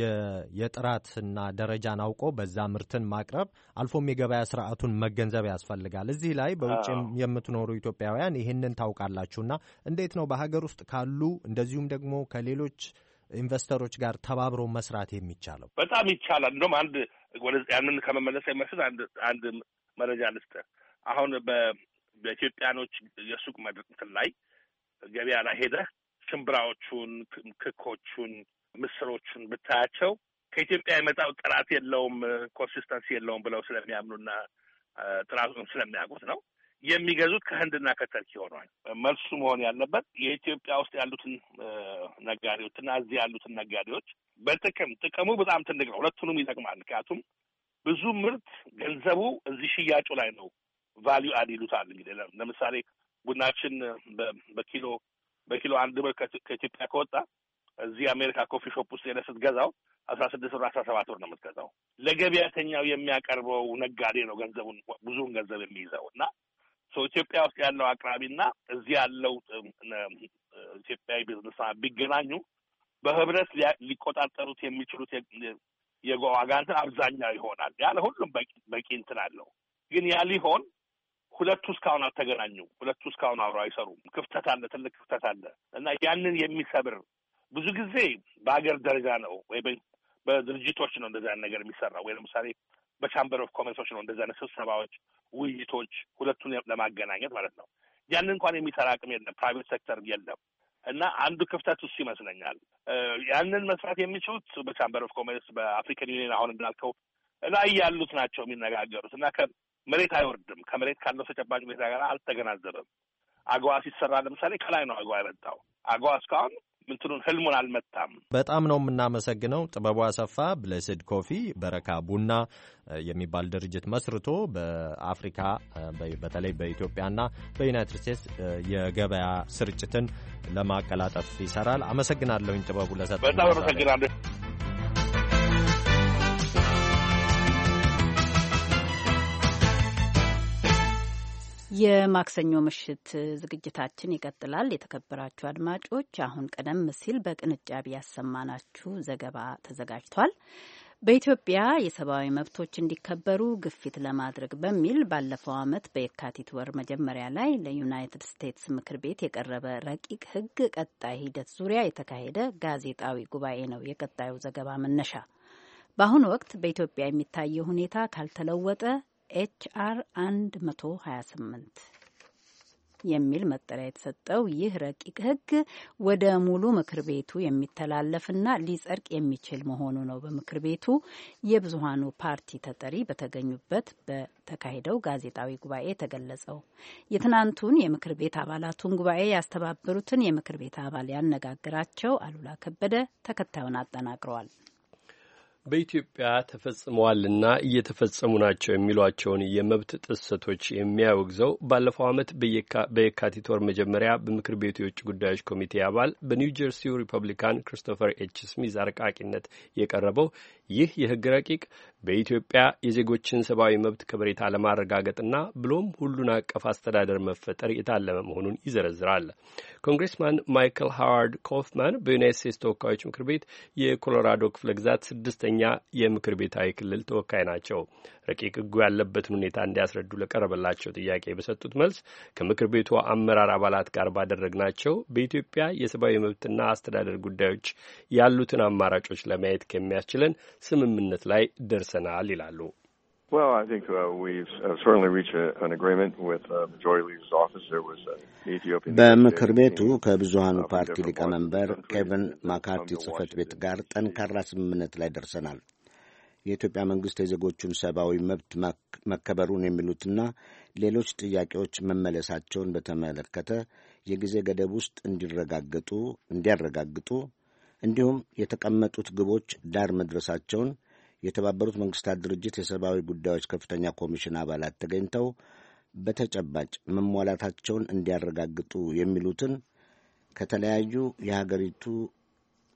የጥራትና ደረጃን አውቆ በዛ ምርትን ማቅረብ አልፎም የገበያ ስርዓቱን መገንዘብ ያስፈልጋል። እዚህ ላይ በውጭ የምትኖሩ ኢትዮጵያውያን ይህንን ታውቃላችሁና እንዴት ነው በሀገር ውስጥ ካሉ እንደዚሁም ደግሞ ከሌሎች ኢንቨስተሮች ጋር ተባብሮ መስራት የሚቻለው? በጣም ይቻላል። እንደውም አንድ ያንን ከመመለስ የሚመስል አንድ አንድ መረጃ ልስጥህ። አሁን በኢትዮጵያኖች የሱቅ መድረክ ላይ ገበያ ላይ ሄደህ ሽምብራዎቹን፣ ክኮቹን፣ ምስሮቹን ብታያቸው ከኢትዮጵያ የመጣው ጥራት የለውም፣ ኮንሲስተንሲ የለውም ብለው ስለሚያምኑና ጥራቱን ስለሚያውቁት ነው የሚገዙት ከህንድና ከተርኪ ሆኗል። መልሱ መሆን ያለበት የኢትዮጵያ ውስጥ ያሉትን ነጋዴዎችና እዚህ ያሉትን ነጋዴዎች በጥቅም ጥቅሙ በጣም ትልቅ ነው። ሁለቱንም ይጠቅማል። ምክንያቱም ብዙ ምርት ገንዘቡ እዚህ ሽያጩ ላይ ነው። ቫሊዩ አድ ይሉታል። እንግዲህ ለምሳሌ ቡናችን በኪሎ በኪሎ አንድ ብር ከኢትዮጵያ ከወጣ እዚህ አሜሪካ ኮፊ ሾፕ ውስጥ ሄደህ ስትገዛው አስራ ስድስት ብር አስራ ሰባት ብር ነው የምትገዛው። ለገበያተኛው የሚያቀርበው ነጋዴ ነው ገንዘቡን ብዙውን ገንዘብ የሚይዘው እና ኢትዮጵያ ውስጥ ያለው አቅራቢና እዚህ ያለው ኢትዮጵያዊ ቢዝነስ ቢገናኙ በህብረት ሊቆጣጠሩት የሚችሉት የዋጋ እንትን አብዛኛው ይሆናል። ያለ ሁሉም በቂ በቂ እንትን አለው። ግን ያ ሊሆን ሁለቱ እስካሁን አልተገናኙም። ሁለቱ እስካሁን አብረው አይሰሩም። ክፍተት አለ፣ ትልቅ ክፍተት አለ እና ያንን የሚሰብር ብዙ ጊዜ በአገር ደረጃ ነው ወይ በድርጅቶች ነው እንደዛ ነገር የሚሰራው ወይ ለምሳሌ በቻምበር ኦፍ ኮመርሶች ነው እንደዛ ስብሰባዎች፣ ውይይቶች ሁለቱን ለማገናኘት ማለት ነው። ያንን እንኳን የሚሰራ አቅም የለም፣ ፕራይቬት ሴክተር የለም እና አንዱ ክፍተት እሱ ይመስለኛል። ያንን መስራት የሚችሉት በቻምበር ኦፍ ኮመርስ በአፍሪካን ዩኒየን አሁን እንዳልከው ላይ ያሉት ናቸው የሚነጋገሩት እና ከመሬት አይወርድም። ከመሬት ካለው ተጨባጭ ሁኔታ ጋር አልተገናዘበም። አገዋ ሲሰራ ለምሳሌ ከላይ ነው አገዋ የመጣው። አገዋ እስካሁን ምንትኑን ህልሙን አልመጣም። በጣም ነው የምናመሰግነው። ጥበቡ አሰፋ ብሌስድ ኮፊ በረካ ቡና የሚባል ድርጅት መስርቶ በአፍሪካ በተለይ በኢትዮጵያና በዩናይትድ ስቴትስ የገበያ ስርጭትን ለማቀላጠፍ ይሰራል። አመሰግናለሁኝ ጥበቡ ለሰጠ። በጣም አመሰግናለሁ። የማክሰኞ ምሽት ዝግጅታችን ይቀጥላል። የተከበራችሁ አድማጮች፣ አሁን ቀደም ሲል በቅንጫቢ ያሰማናችሁ ዘገባ ተዘጋጅቷል። በኢትዮጵያ የሰብአዊ መብቶች እንዲከበሩ ግፊት ለማድረግ በሚል ባለፈው ዓመት በየካቲት ወር መጀመሪያ ላይ ለዩናይትድ ስቴትስ ምክር ቤት የቀረበ ረቂቅ ሕግ ቀጣይ ሂደት ዙሪያ የተካሄደ ጋዜጣዊ ጉባኤ ነው የቀጣዩ ዘገባ መነሻ። በአሁኑ ወቅት በኢትዮጵያ የሚታየው ሁኔታ ካልተለወጠ ኤች አር አንድ መቶ ሀያ ስምንት የሚል መጠሪያ የተሰጠው ይህ ረቂቅ ሕግ ወደ ሙሉ ምክር ቤቱ የሚተላለፍና ሊጸድቅ የሚችል መሆኑ ነው በምክር ቤቱ የብዙሃኑ ፓርቲ ተጠሪ በተገኙበት በተካሄደው ጋዜጣዊ ጉባኤ የተገለጸው። የትናንቱን የምክር ቤት አባላቱን ጉባኤ ያስተባበሩትን የምክር ቤት አባል ያነጋግራቸው አሉላ ከበደ ተከታዩን አጠናቅረዋል። በኢትዮጵያ ተፈጽመዋልና እየተፈጸሙ ናቸው የሚሏቸውን የመብት ጥሰቶች የሚያወግዘው ባለፈው ዓመት በየካቲት ወር መጀመሪያ በምክር ቤቱ የውጭ ጉዳዮች ኮሚቴ አባል በኒው ጀርሲው ሪፐብሊካን ክሪስቶፈር ኤች ስሚዝ አርቃቂነት የቀረበው ይህ የሕግ ረቂቅ በኢትዮጵያ የዜጎችን ሰብአዊ መብት ከበሬታ ለማረጋገጥና ብሎም ሁሉን አቀፍ አስተዳደር መፈጠር የታለመ መሆኑን ይዘረዝራል። ኮንግሬስማን ማይክል ሃዋርድ ኮፍማን በዩናይት ስቴትስ ተወካዮች ምክር ቤት የኮሎራዶ ክፍለ ግዛት ስድስተኛ የምክር ቤታዊ ክልል ተወካይ ናቸው። ረቂቅ ሕጉ ያለበትን ሁኔታ እንዲያስረዱ ለቀረበላቸው ጥያቄ በሰጡት መልስ ከምክር ቤቱ አመራር አባላት ጋር ባደረግናቸው በኢትዮጵያ የሰብአዊ መብትና አስተዳደር ጉዳዮች ያሉትን አማራጮች ለማየት ከሚያስችለን ስምምነት ላይ ደርሰናል ይላሉ። Well, I think uh, we've uh, certainly reached a, an agreement with uh, Majority Leader's office. There was an Ethiopian... በምክር ቤቱ ከብዙሃኑ ፓርቲ ሊቀመንበር ኬቪን ማካርቲ ጽህፈት ቤት ጋር ጠንካራ ስምምነት ላይ ደርሰናል። የኢትዮጵያ መንግስት የዜጎቹን ሰብአዊ መብት መከበሩን የሚሉትና ሌሎች ጥያቄዎች መመለሳቸውን በተመለከተ የጊዜ ገደብ ውስጥ እንዲረጋገጡ እንዲያረጋግጡ እንዲሁም የተቀመጡት ግቦች ዳር መድረሳቸውን የተባበሩት መንግስታት ድርጅት የሰብአዊ ጉዳዮች ከፍተኛ ኮሚሽን አባላት ተገኝተው በተጨባጭ መሟላታቸውን እንዲያረጋግጡ የሚሉትን ከተለያዩ የሀገሪቱ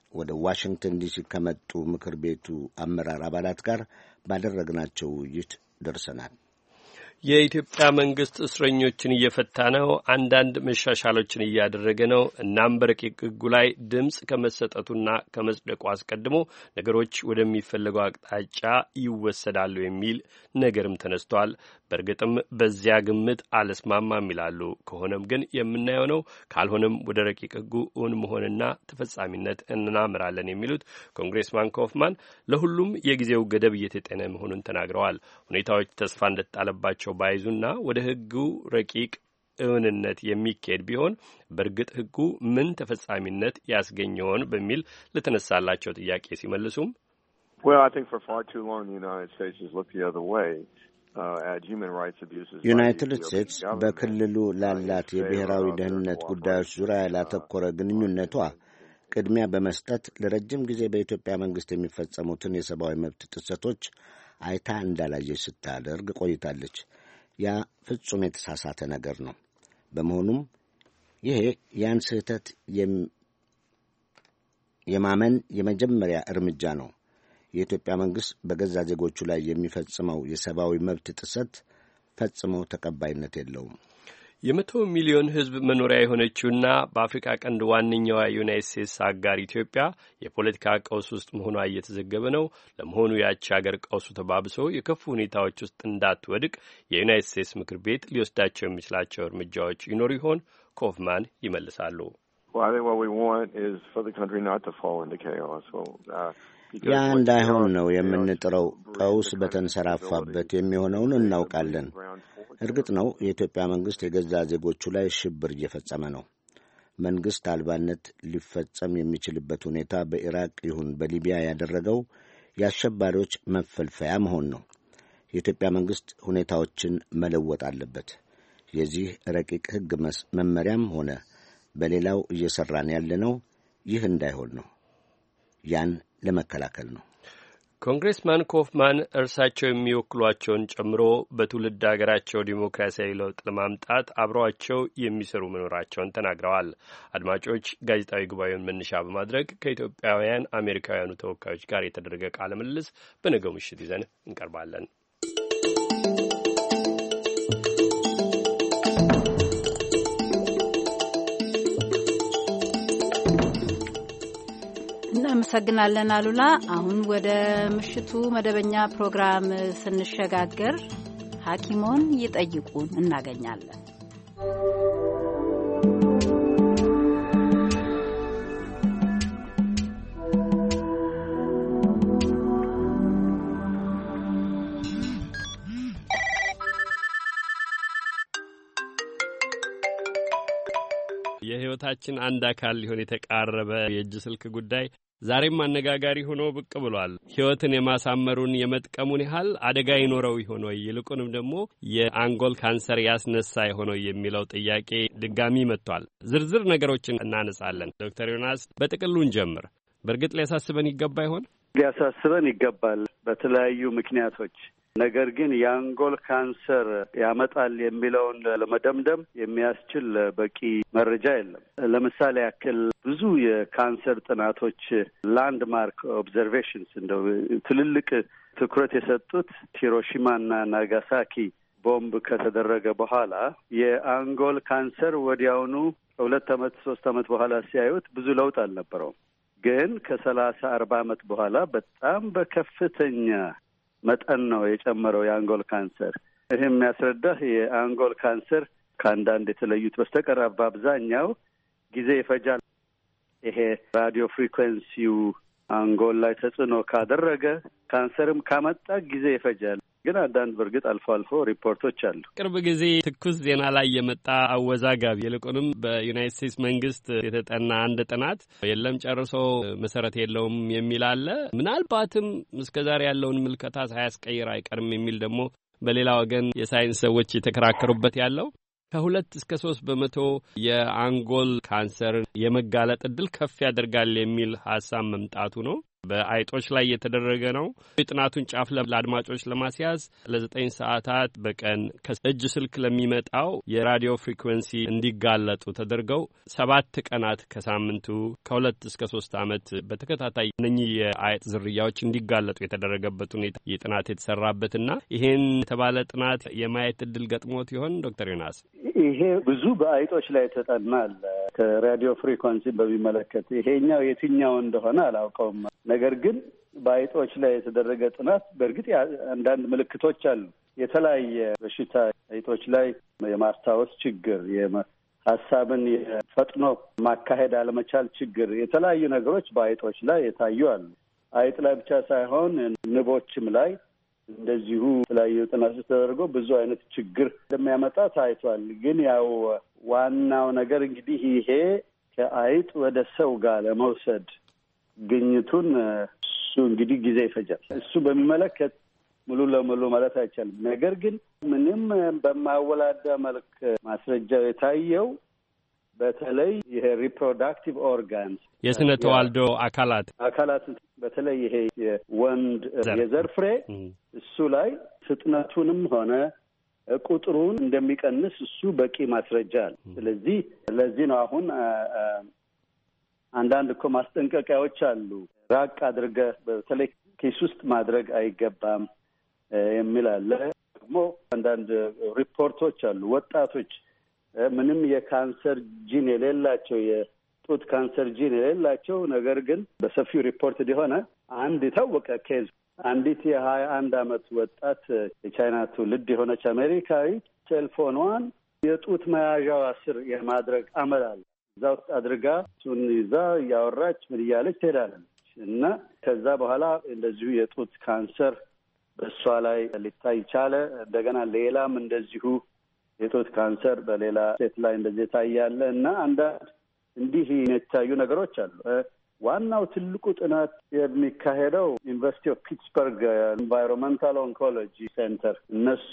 ወደ ዋሽንግተን ዲሲ ከመጡ ምክር ቤቱ አመራር አባላት ጋር ባደረግናቸው ውይይት ደርሰናል። የኢትዮጵያ መንግስት እስረኞችን እየፈታ ነው፣ አንዳንድ መሻሻሎችን እያደረገ ነው። እናም በረቂቅ ሕጉ ላይ ድምፅ ከመሰጠቱና ከመጽደቁ አስቀድሞ ነገሮች ወደሚፈለገው አቅጣጫ ይወሰዳሉ የሚል ነገርም ተነስቷል። በእርግጥም በዚያ ግምት አልስማማም ይላሉ። ከሆነም ግን የምናየው ነው፣ ካልሆነም ወደ ረቂቅ ሕጉ እውን መሆንና ተፈጻሚነት እናምራለን የሚሉት ኮንግሬስማን ኮፍማን ለሁሉም የጊዜው ገደብ እየተጠነ መሆኑን ተናግረዋል። ሁኔታዎች ተስፋ እንደተጣለባቸው ባይዙና ወደ ሕጉ ረቂቅ እውንነት የሚካሄድ ቢሆን በእርግጥ ሕጉ ምን ተፈጻሚነት ያስገኘውን በሚል ለተነሳላቸው ጥያቄ ሲመልሱም Well, I think for far too long the United States has looked the other way. ዩናይትድ ስቴትስ በክልሉ ላላት የብሔራዊ ደህንነት ጉዳዮች ዙሪያ ያላተኮረ ግንኙነቷ ቅድሚያ በመስጠት ለረጅም ጊዜ በኢትዮጵያ መንግስት የሚፈጸሙትን የሰብአዊ መብት ጥሰቶች አይታ እንዳላየች ስታደርግ ቆይታለች። ያ ፍጹም የተሳሳተ ነገር ነው። በመሆኑም ይሄ ያን ስህተት የማመን የመጀመሪያ እርምጃ ነው። የኢትዮጵያ መንግስት በገዛ ዜጎቹ ላይ የሚፈጽመው የሰብአዊ መብት ጥሰት ፈጽመው ተቀባይነት የለውም። የመቶ ሚሊዮን ሕዝብ መኖሪያ የሆነችውና በአፍሪካ ቀንድ ዋነኛዋ ዩናይት ስቴትስ አጋር ኢትዮጵያ የፖለቲካ ቀውስ ውስጥ መሆኗ እየተዘገበ ነው። ለመሆኑ ያቺ ሀገር ቀውሱ ተባብሶ የከፉ ሁኔታዎች ውስጥ እንዳትወድቅ የዩናይት ስቴትስ ምክር ቤት ሊወስዳቸው የሚችላቸው እርምጃዎች ይኖሩ ይሆን? ኮፍማን ይመልሳሉ። ያ እንዳይሆን ነው የምንጥረው። ቀውስ በተንሰራፋበት የሚሆነውን እናውቃለን። እርግጥ ነው የኢትዮጵያ መንግስት የገዛ ዜጎቹ ላይ ሽብር እየፈጸመ ነው። መንግስት አልባነት ሊፈጸም የሚችልበት ሁኔታ በኢራቅ ይሁን በሊቢያ ያደረገው የአሸባሪዎች መፈልፈያ መሆን ነው። የኢትዮጵያ መንግስት ሁኔታዎችን መለወጥ አለበት። የዚህ ረቂቅ ሕግ መመሪያም ሆነ በሌላው እየሰራን ያለነው ይህ እንዳይሆን ነው። ያን ለመከላከል ነው። ኮንግሬስማን ኮፍማን እርሳቸው የሚወክሏቸውን ጨምሮ በትውልድ ሀገራቸው ዲሞክራሲያዊ ለውጥ ለማምጣት አብረዋቸው የሚሰሩ መኖራቸውን ተናግረዋል። አድማጮች፣ ጋዜጣዊ ጉባኤውን መነሻ በማድረግ ከኢትዮጵያውያን አሜሪካውያኑ ተወካዮች ጋር የተደረገ ቃለ ምልልስ በነገው ምሽት ይዘን እንቀርባለን። እናመሰግናለን አሉላ። አሁን ወደ ምሽቱ መደበኛ ፕሮግራም ስንሸጋገር ሐኪሞን ይጠይቁን እናገኛለን። የሕይወታችን አንድ አካል ሊሆን የተቃረበ የእጅ ስልክ ጉዳይ ዛሬም አነጋጋሪ ሆኖ ብቅ ብሏል። ሕይወትን የማሳመሩን የመጥቀሙን ያህል አደጋ ይኖረው ይሆን ወይ? ይልቁንም ደግሞ የአንጎል ካንሰር ያስነሳ ይሆን ወይ የሚለው ጥያቄ ድጋሚ መጥቷል። ዝርዝር ነገሮችን እናነሳለን። ዶክተር ዮናስ በጥቅሉን ጀምር። በእርግጥ ሊያሳስበን ይገባ ይሆን? ሊያሳስበን ይገባል በተለያዩ ምክንያቶች። ነገር ግን የአንጎል ካንሰር ያመጣል የሚለውን ለመደምደም የሚያስችል በቂ መረጃ የለም። ለምሳሌ ያክል ብዙ የካንሰር ጥናቶች ላንድማርክ ኦብዘርቬሽንስ እንደው ትልልቅ ትኩረት የሰጡት ሂሮሺማና ናጋሳኪ ቦምብ ከተደረገ በኋላ የአንጎል ካንሰር ወዲያውኑ ሁለት ዓመት ሶስት ዓመት በኋላ ሲያዩት ብዙ ለውጥ አልነበረውም። ግን ከሰላሳ አርባ ዓመት በኋላ በጣም በከፍተኛ መጠን ነው የጨመረው የአንጎል ካንሰር። ይህ የሚያስረዳህ የአንጎል ካንሰር ከአንዳንድ የተለዩት በስተቀር በአብዛኛው ጊዜ ይፈጃል። ይሄ ራዲዮ ፍሪኩዌንሲው አንጎል ላይ ተጽዕኖ ካደረገ ካንሰርም ካመጣ ጊዜ ይፈጃል። ግን አንዳንድ በእርግጥ አልፎ አልፎ ሪፖርቶች አሉ። ቅርብ ጊዜ ትኩስ ዜና ላይ የመጣ አወዛጋቢ ይልቁንም በዩናይት ስቴትስ መንግስት የተጠና አንድ ጥናት የለም ጨርሶ መሰረት የለውም የሚል አለ። ምናልባትም እስከዛሬ ያለውን ምልከታ ሳያስቀይር አይቀርም የሚል ደግሞ በሌላ ወገን የሳይንስ ሰዎች የተከራከሩበት ያለው ከሁለት እስከ ሶስት በመቶ የአንጎል ካንሰር የመጋለጥ እድል ከፍ ያደርጋል የሚል ሀሳብ መምጣቱ ነው። በአይጦች ላይ የተደረገ ነው። የጥናቱን ጫፍ ለአድማጮች ለማስያዝ ለዘጠኝ ሰዓታት በቀን ከእጅ ስልክ ለሚመጣው የራዲዮ ፍሪኩዌንሲ እንዲጋለጡ ተደርገው ሰባት ቀናት ከሳምንቱ ከሁለት እስከ ሶስት ዓመት በተከታታይ እነኚህ የአይጥ ዝርያዎች እንዲጋለጡ የተደረገበት ሁኔታ የጥናት የተሰራበትና ይሄን የተባለ ጥናት የማየት እድል ገጥሞት ይሆን ዶክተር ዮናስ? ይሄ ብዙ በአይጦች ላይ ተጠናል። ከራዲዮ ፍሪኩዌንሲ በሚመለከት ይሄኛው የትኛው እንደሆነ አላውቀውም። ነገር ግን በአይጦች ላይ የተደረገ ጥናት በእርግጥ አንዳንድ ምልክቶች አሉ። የተለያየ በሽታ አይጦች ላይ የማስታወስ ችግር፣ ሀሳብን የፈጥኖ ማካሄድ አለመቻል ችግር፣ የተለያዩ ነገሮች በአይጦች ላይ የታዩ አሉ። አይጥ ላይ ብቻ ሳይሆን ንቦችም ላይ እንደዚሁ የተለያዩ ጥናቶች ተደርጎ ብዙ አይነት ችግር እንደሚያመጣ ታይቷል። ግን ያው ዋናው ነገር እንግዲህ ይሄ ከአይጥ ወደ ሰው ጋር ለመውሰድ ግኝቱን እሱ እንግዲህ ጊዜ ይፈጃል። እሱ በሚመለከት ሙሉ ለሙሉ ማለት አይቻልም። ነገር ግን ምንም በማወላዳ መልክ ማስረጃው የታየው በተለይ ይሄ ሪፕሮዳክቲቭ ኦርጋንስ የስነ ተዋልዶ አካላት አካላት በተለይ ይሄ የወንድ የዘር ፍሬ እሱ ላይ ፍጥነቱንም ሆነ ቁጥሩን እንደሚቀንስ እሱ በቂ ማስረጃ አለ። ስለዚህ ለዚህ ነው አሁን አንዳንድ እኮ ማስጠንቀቂያዎች አሉ። ራቅ አድርገህ በተለይ ኪስ ውስጥ ማድረግ አይገባም የሚል አለ። ደግሞ አንዳንድ ሪፖርቶች አሉ። ወጣቶች ምንም የካንሰር ጂን የሌላቸው የጡት ካንሰር ጂን የሌላቸው ነገር ግን በሰፊው ሪፖርት የሆነ አንድ የታወቀ ኬዝ አንዲት የሀያ አንድ አመት ወጣት የቻይና ትውልድ የሆነች አሜሪካዊ ቴሌፎኗን የጡት መያዣዋ ስር የማድረግ አመል አለ። እዛ ውስጥ አድርጋ እሱን ይዛ እያወራች ምን እያለች ትሄዳለች እና ከዛ በኋላ እንደዚሁ የጡት ካንሰር በእሷ ላይ ሊታይ ቻለ። እንደገና ሌላም እንደዚሁ የጡት ካንሰር በሌላ ሴት ላይ እንደዚህ ታያለ እና አንዳንድ እንዲህ የሚታዩ ነገሮች አሉ። ዋናው ትልቁ ጥናት የሚካሄደው ዩኒቨርሲቲ ኦፍ ፒትስበርግ ኤንቫይሮንመንታል ኦንኮሎጂ ሴንተር እነሱ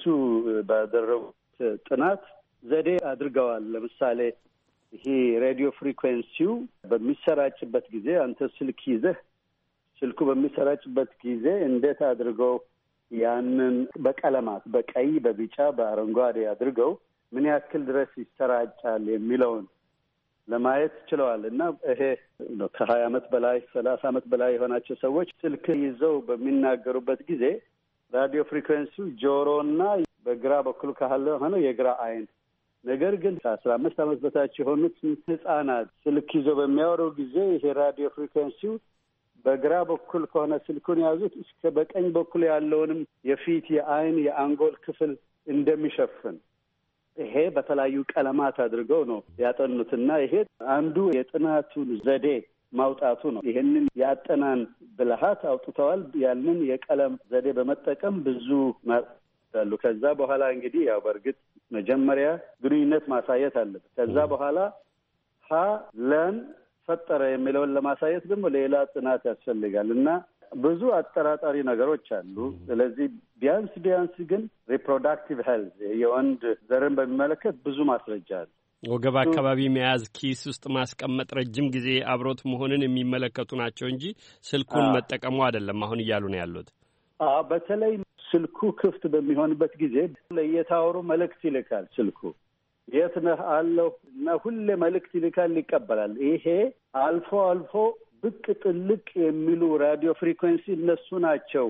ባደረጉት ጥናት ዘዴ አድርገዋል። ለምሳሌ ይሄ ሬዲዮ ፍሪኩዌንሲው በሚሰራጭበት ጊዜ አንተ ስልክ ይዘህ ስልኩ በሚሰራጭበት ጊዜ እንዴት አድርገው ያንን በቀለማት በቀይ፣ በቢጫ፣ በአረንጓዴ አድርገው ምን ያክል ድረስ ይሰራጫል የሚለውን ለማየት ችለዋል። እና ይሄ ከሀያ አመት በላይ ሰላሳ አመት በላይ የሆናቸው ሰዎች ስልክ ይዘው በሚናገሩበት ጊዜ ራዲዮ ፍሪኩዌንሲው ጆሮና በግራ በኩል ካለ ሆነ የግራ አይን፣ ነገር ግን ከአስራ አምስት አመት በታች የሆኑት ህጻናት ስልክ ይዘው በሚያወሩ ጊዜ ይሄ ራዲዮ ፍሪኩዌንሲው በግራ በኩል ከሆነ ስልኩን ያዙት እስከ በቀኝ በኩል ያለውንም የፊት፣ የአይን፣ የአንጎል ክፍል እንደሚሸፍን ይሄ በተለያዩ ቀለማት አድርገው ነው ያጠኑትና ይሄ አንዱ የጥናቱን ዘዴ ማውጣቱ ነው። ይሄንን ያጠናን ብልሃት አውጥተዋል። ያንን የቀለም ዘዴ በመጠቀም ብዙ ማሉ። ከዛ በኋላ እንግዲህ ያው በእርግጥ መጀመሪያ ግንኙነት ማሳየት አለበት። ከዛ በኋላ ሀ ለን ፈጠረ የሚለውን ለማሳየት ደግሞ ሌላ ጥናት ያስፈልጋል እና ብዙ አጠራጣሪ ነገሮች አሉ። ስለዚህ ቢያንስ ቢያንስ ግን ሪፕሮዳክቲቭ ሄልዝ የወንድ ዘርን በሚመለከት ብዙ ማስረጃ አለ። ወገብ አካባቢ መያዝ፣ ኪስ ውስጥ ማስቀመጥ፣ ረጅም ጊዜ አብሮት መሆንን የሚመለከቱ ናቸው እንጂ ስልኩን መጠቀሙ አይደለም አሁን እያሉ ነው ያሉት። አዎ፣ በተለይ ስልኩ ክፍት በሚሆንበት ጊዜ ለየታወሩ መልእክት ይልካል። ስልኩ የት ነህ አለው እና ሁሌ መልእክት ይልካል፣ ይቀበላል። ይሄ አልፎ አልፎ ብቅ ጥልቅ የሚሉ ራዲዮ ፍሪኩዌንሲ እነሱ ናቸው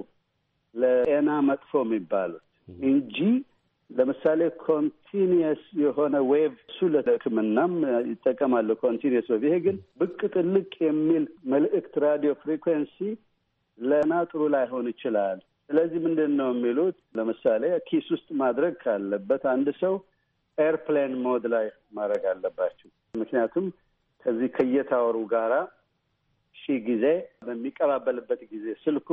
ለጤና መጥፎ የሚባሉት እንጂ ለምሳሌ ኮንቲኒየስ የሆነ ዌቭ እሱ ለሕክምናም ይጠቀማሉ። ኮንቲኒየስ ዌቭ ይሄ ግን ብቅ ጥልቅ የሚል መልእክት ራዲዮ ፍሪኩዌንሲ ለና ጥሩ ላይሆን ይችላል። ስለዚህ ምንድን ነው የሚሉት ለምሳሌ ኪስ ውስጥ ማድረግ ካለበት አንድ ሰው ኤርፕሌን ሞድ ላይ ማድረግ አለባቸው። ምክንያቱም ከዚህ ከየታወሩ ጋራ ሺህ ጊዜ በሚቀባበልበት ጊዜ ስልኩ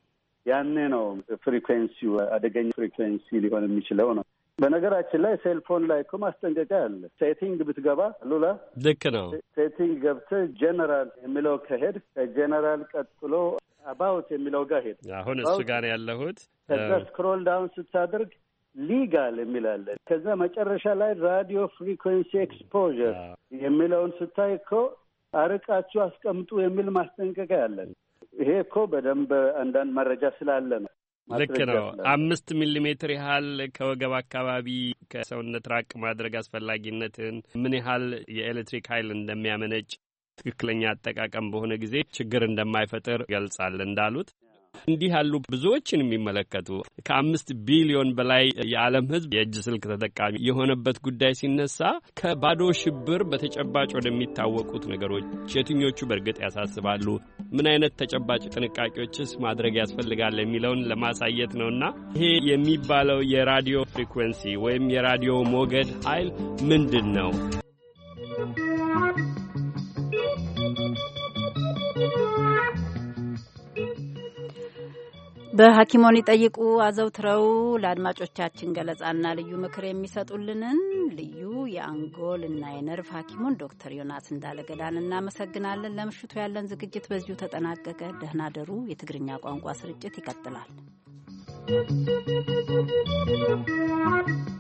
ያኔ ነው ፍሪኩዌንሲው አደገኛ ፍሪኩዌንሲ ሊሆን የሚችለው ነው። በነገራችን ላይ ሴልፎን ላይ እኮ ማስጠንቀቂያ አለ። ሴቲንግ ብትገባ ሉላ ልክ ነው። ሴቲንግ ገብተህ ጀነራል የሚለው ከሄድ ከጀነራል ቀጥሎ አባውት የሚለው ጋር ሄድ። አሁን እሱ ጋር ያለሁት ከዛ ስክሮል ዳውን ስታደርግ ሊጋል የሚላለ ከዛ መጨረሻ ላይ ራዲዮ ፍሪኩዌንሲ ኤክስፖዠር የሚለውን ስታይ እኮ አርቃችሁ አስቀምጡ የሚል ማስጠንቀቂያ አለን። ይሄ እኮ በደንብ አንዳንድ መረጃ ስላለ ነው። ልክ ነው። አምስት ሚሊ ሜትር ያህል ከወገብ አካባቢ ከሰውነት ራቅ ማድረግ አስፈላጊነትን፣ ምን ያህል የኤሌክትሪክ ኃይል እንደሚያመነጭ ትክክለኛ አጠቃቀም በሆነ ጊዜ ችግር እንደማይፈጥር ገልጻል። እንዳሉት እንዲህ ያሉ ብዙዎችን የሚመለከቱ ከአምስት ቢሊዮን በላይ የዓለም ሕዝብ የእጅ ስልክ ተጠቃሚ የሆነበት ጉዳይ ሲነሳ ከባዶ ሽብር በተጨባጭ ወደሚታወቁት ነገሮች የትኞቹ በእርግጥ ያሳስባሉ፣ ምን አይነት ተጨባጭ ጥንቃቄዎችስ ማድረግ ያስፈልጋል የሚለውን ለማሳየት ነውና ይሄ የሚባለው የራዲዮ ፍሪኩዌንሲ ወይም የራዲዮ ሞገድ ኃይል ምንድን ነው? በሐኪሞን ይጠይቁ አዘውትረው ለአድማጮቻችን ገለጻና ልዩ ምክር የሚሰጡልንን ልዩ የአንጎልና የነርቭ ሐኪሙን ዶክተር ዮናስ እንዳለገዳን እናመሰግናለን። ለምሽቱ ያለን ዝግጅት በዚሁ ተጠናቀቀ። ደህና ደሩ። የትግርኛ ቋንቋ ስርጭት ይቀጥላል።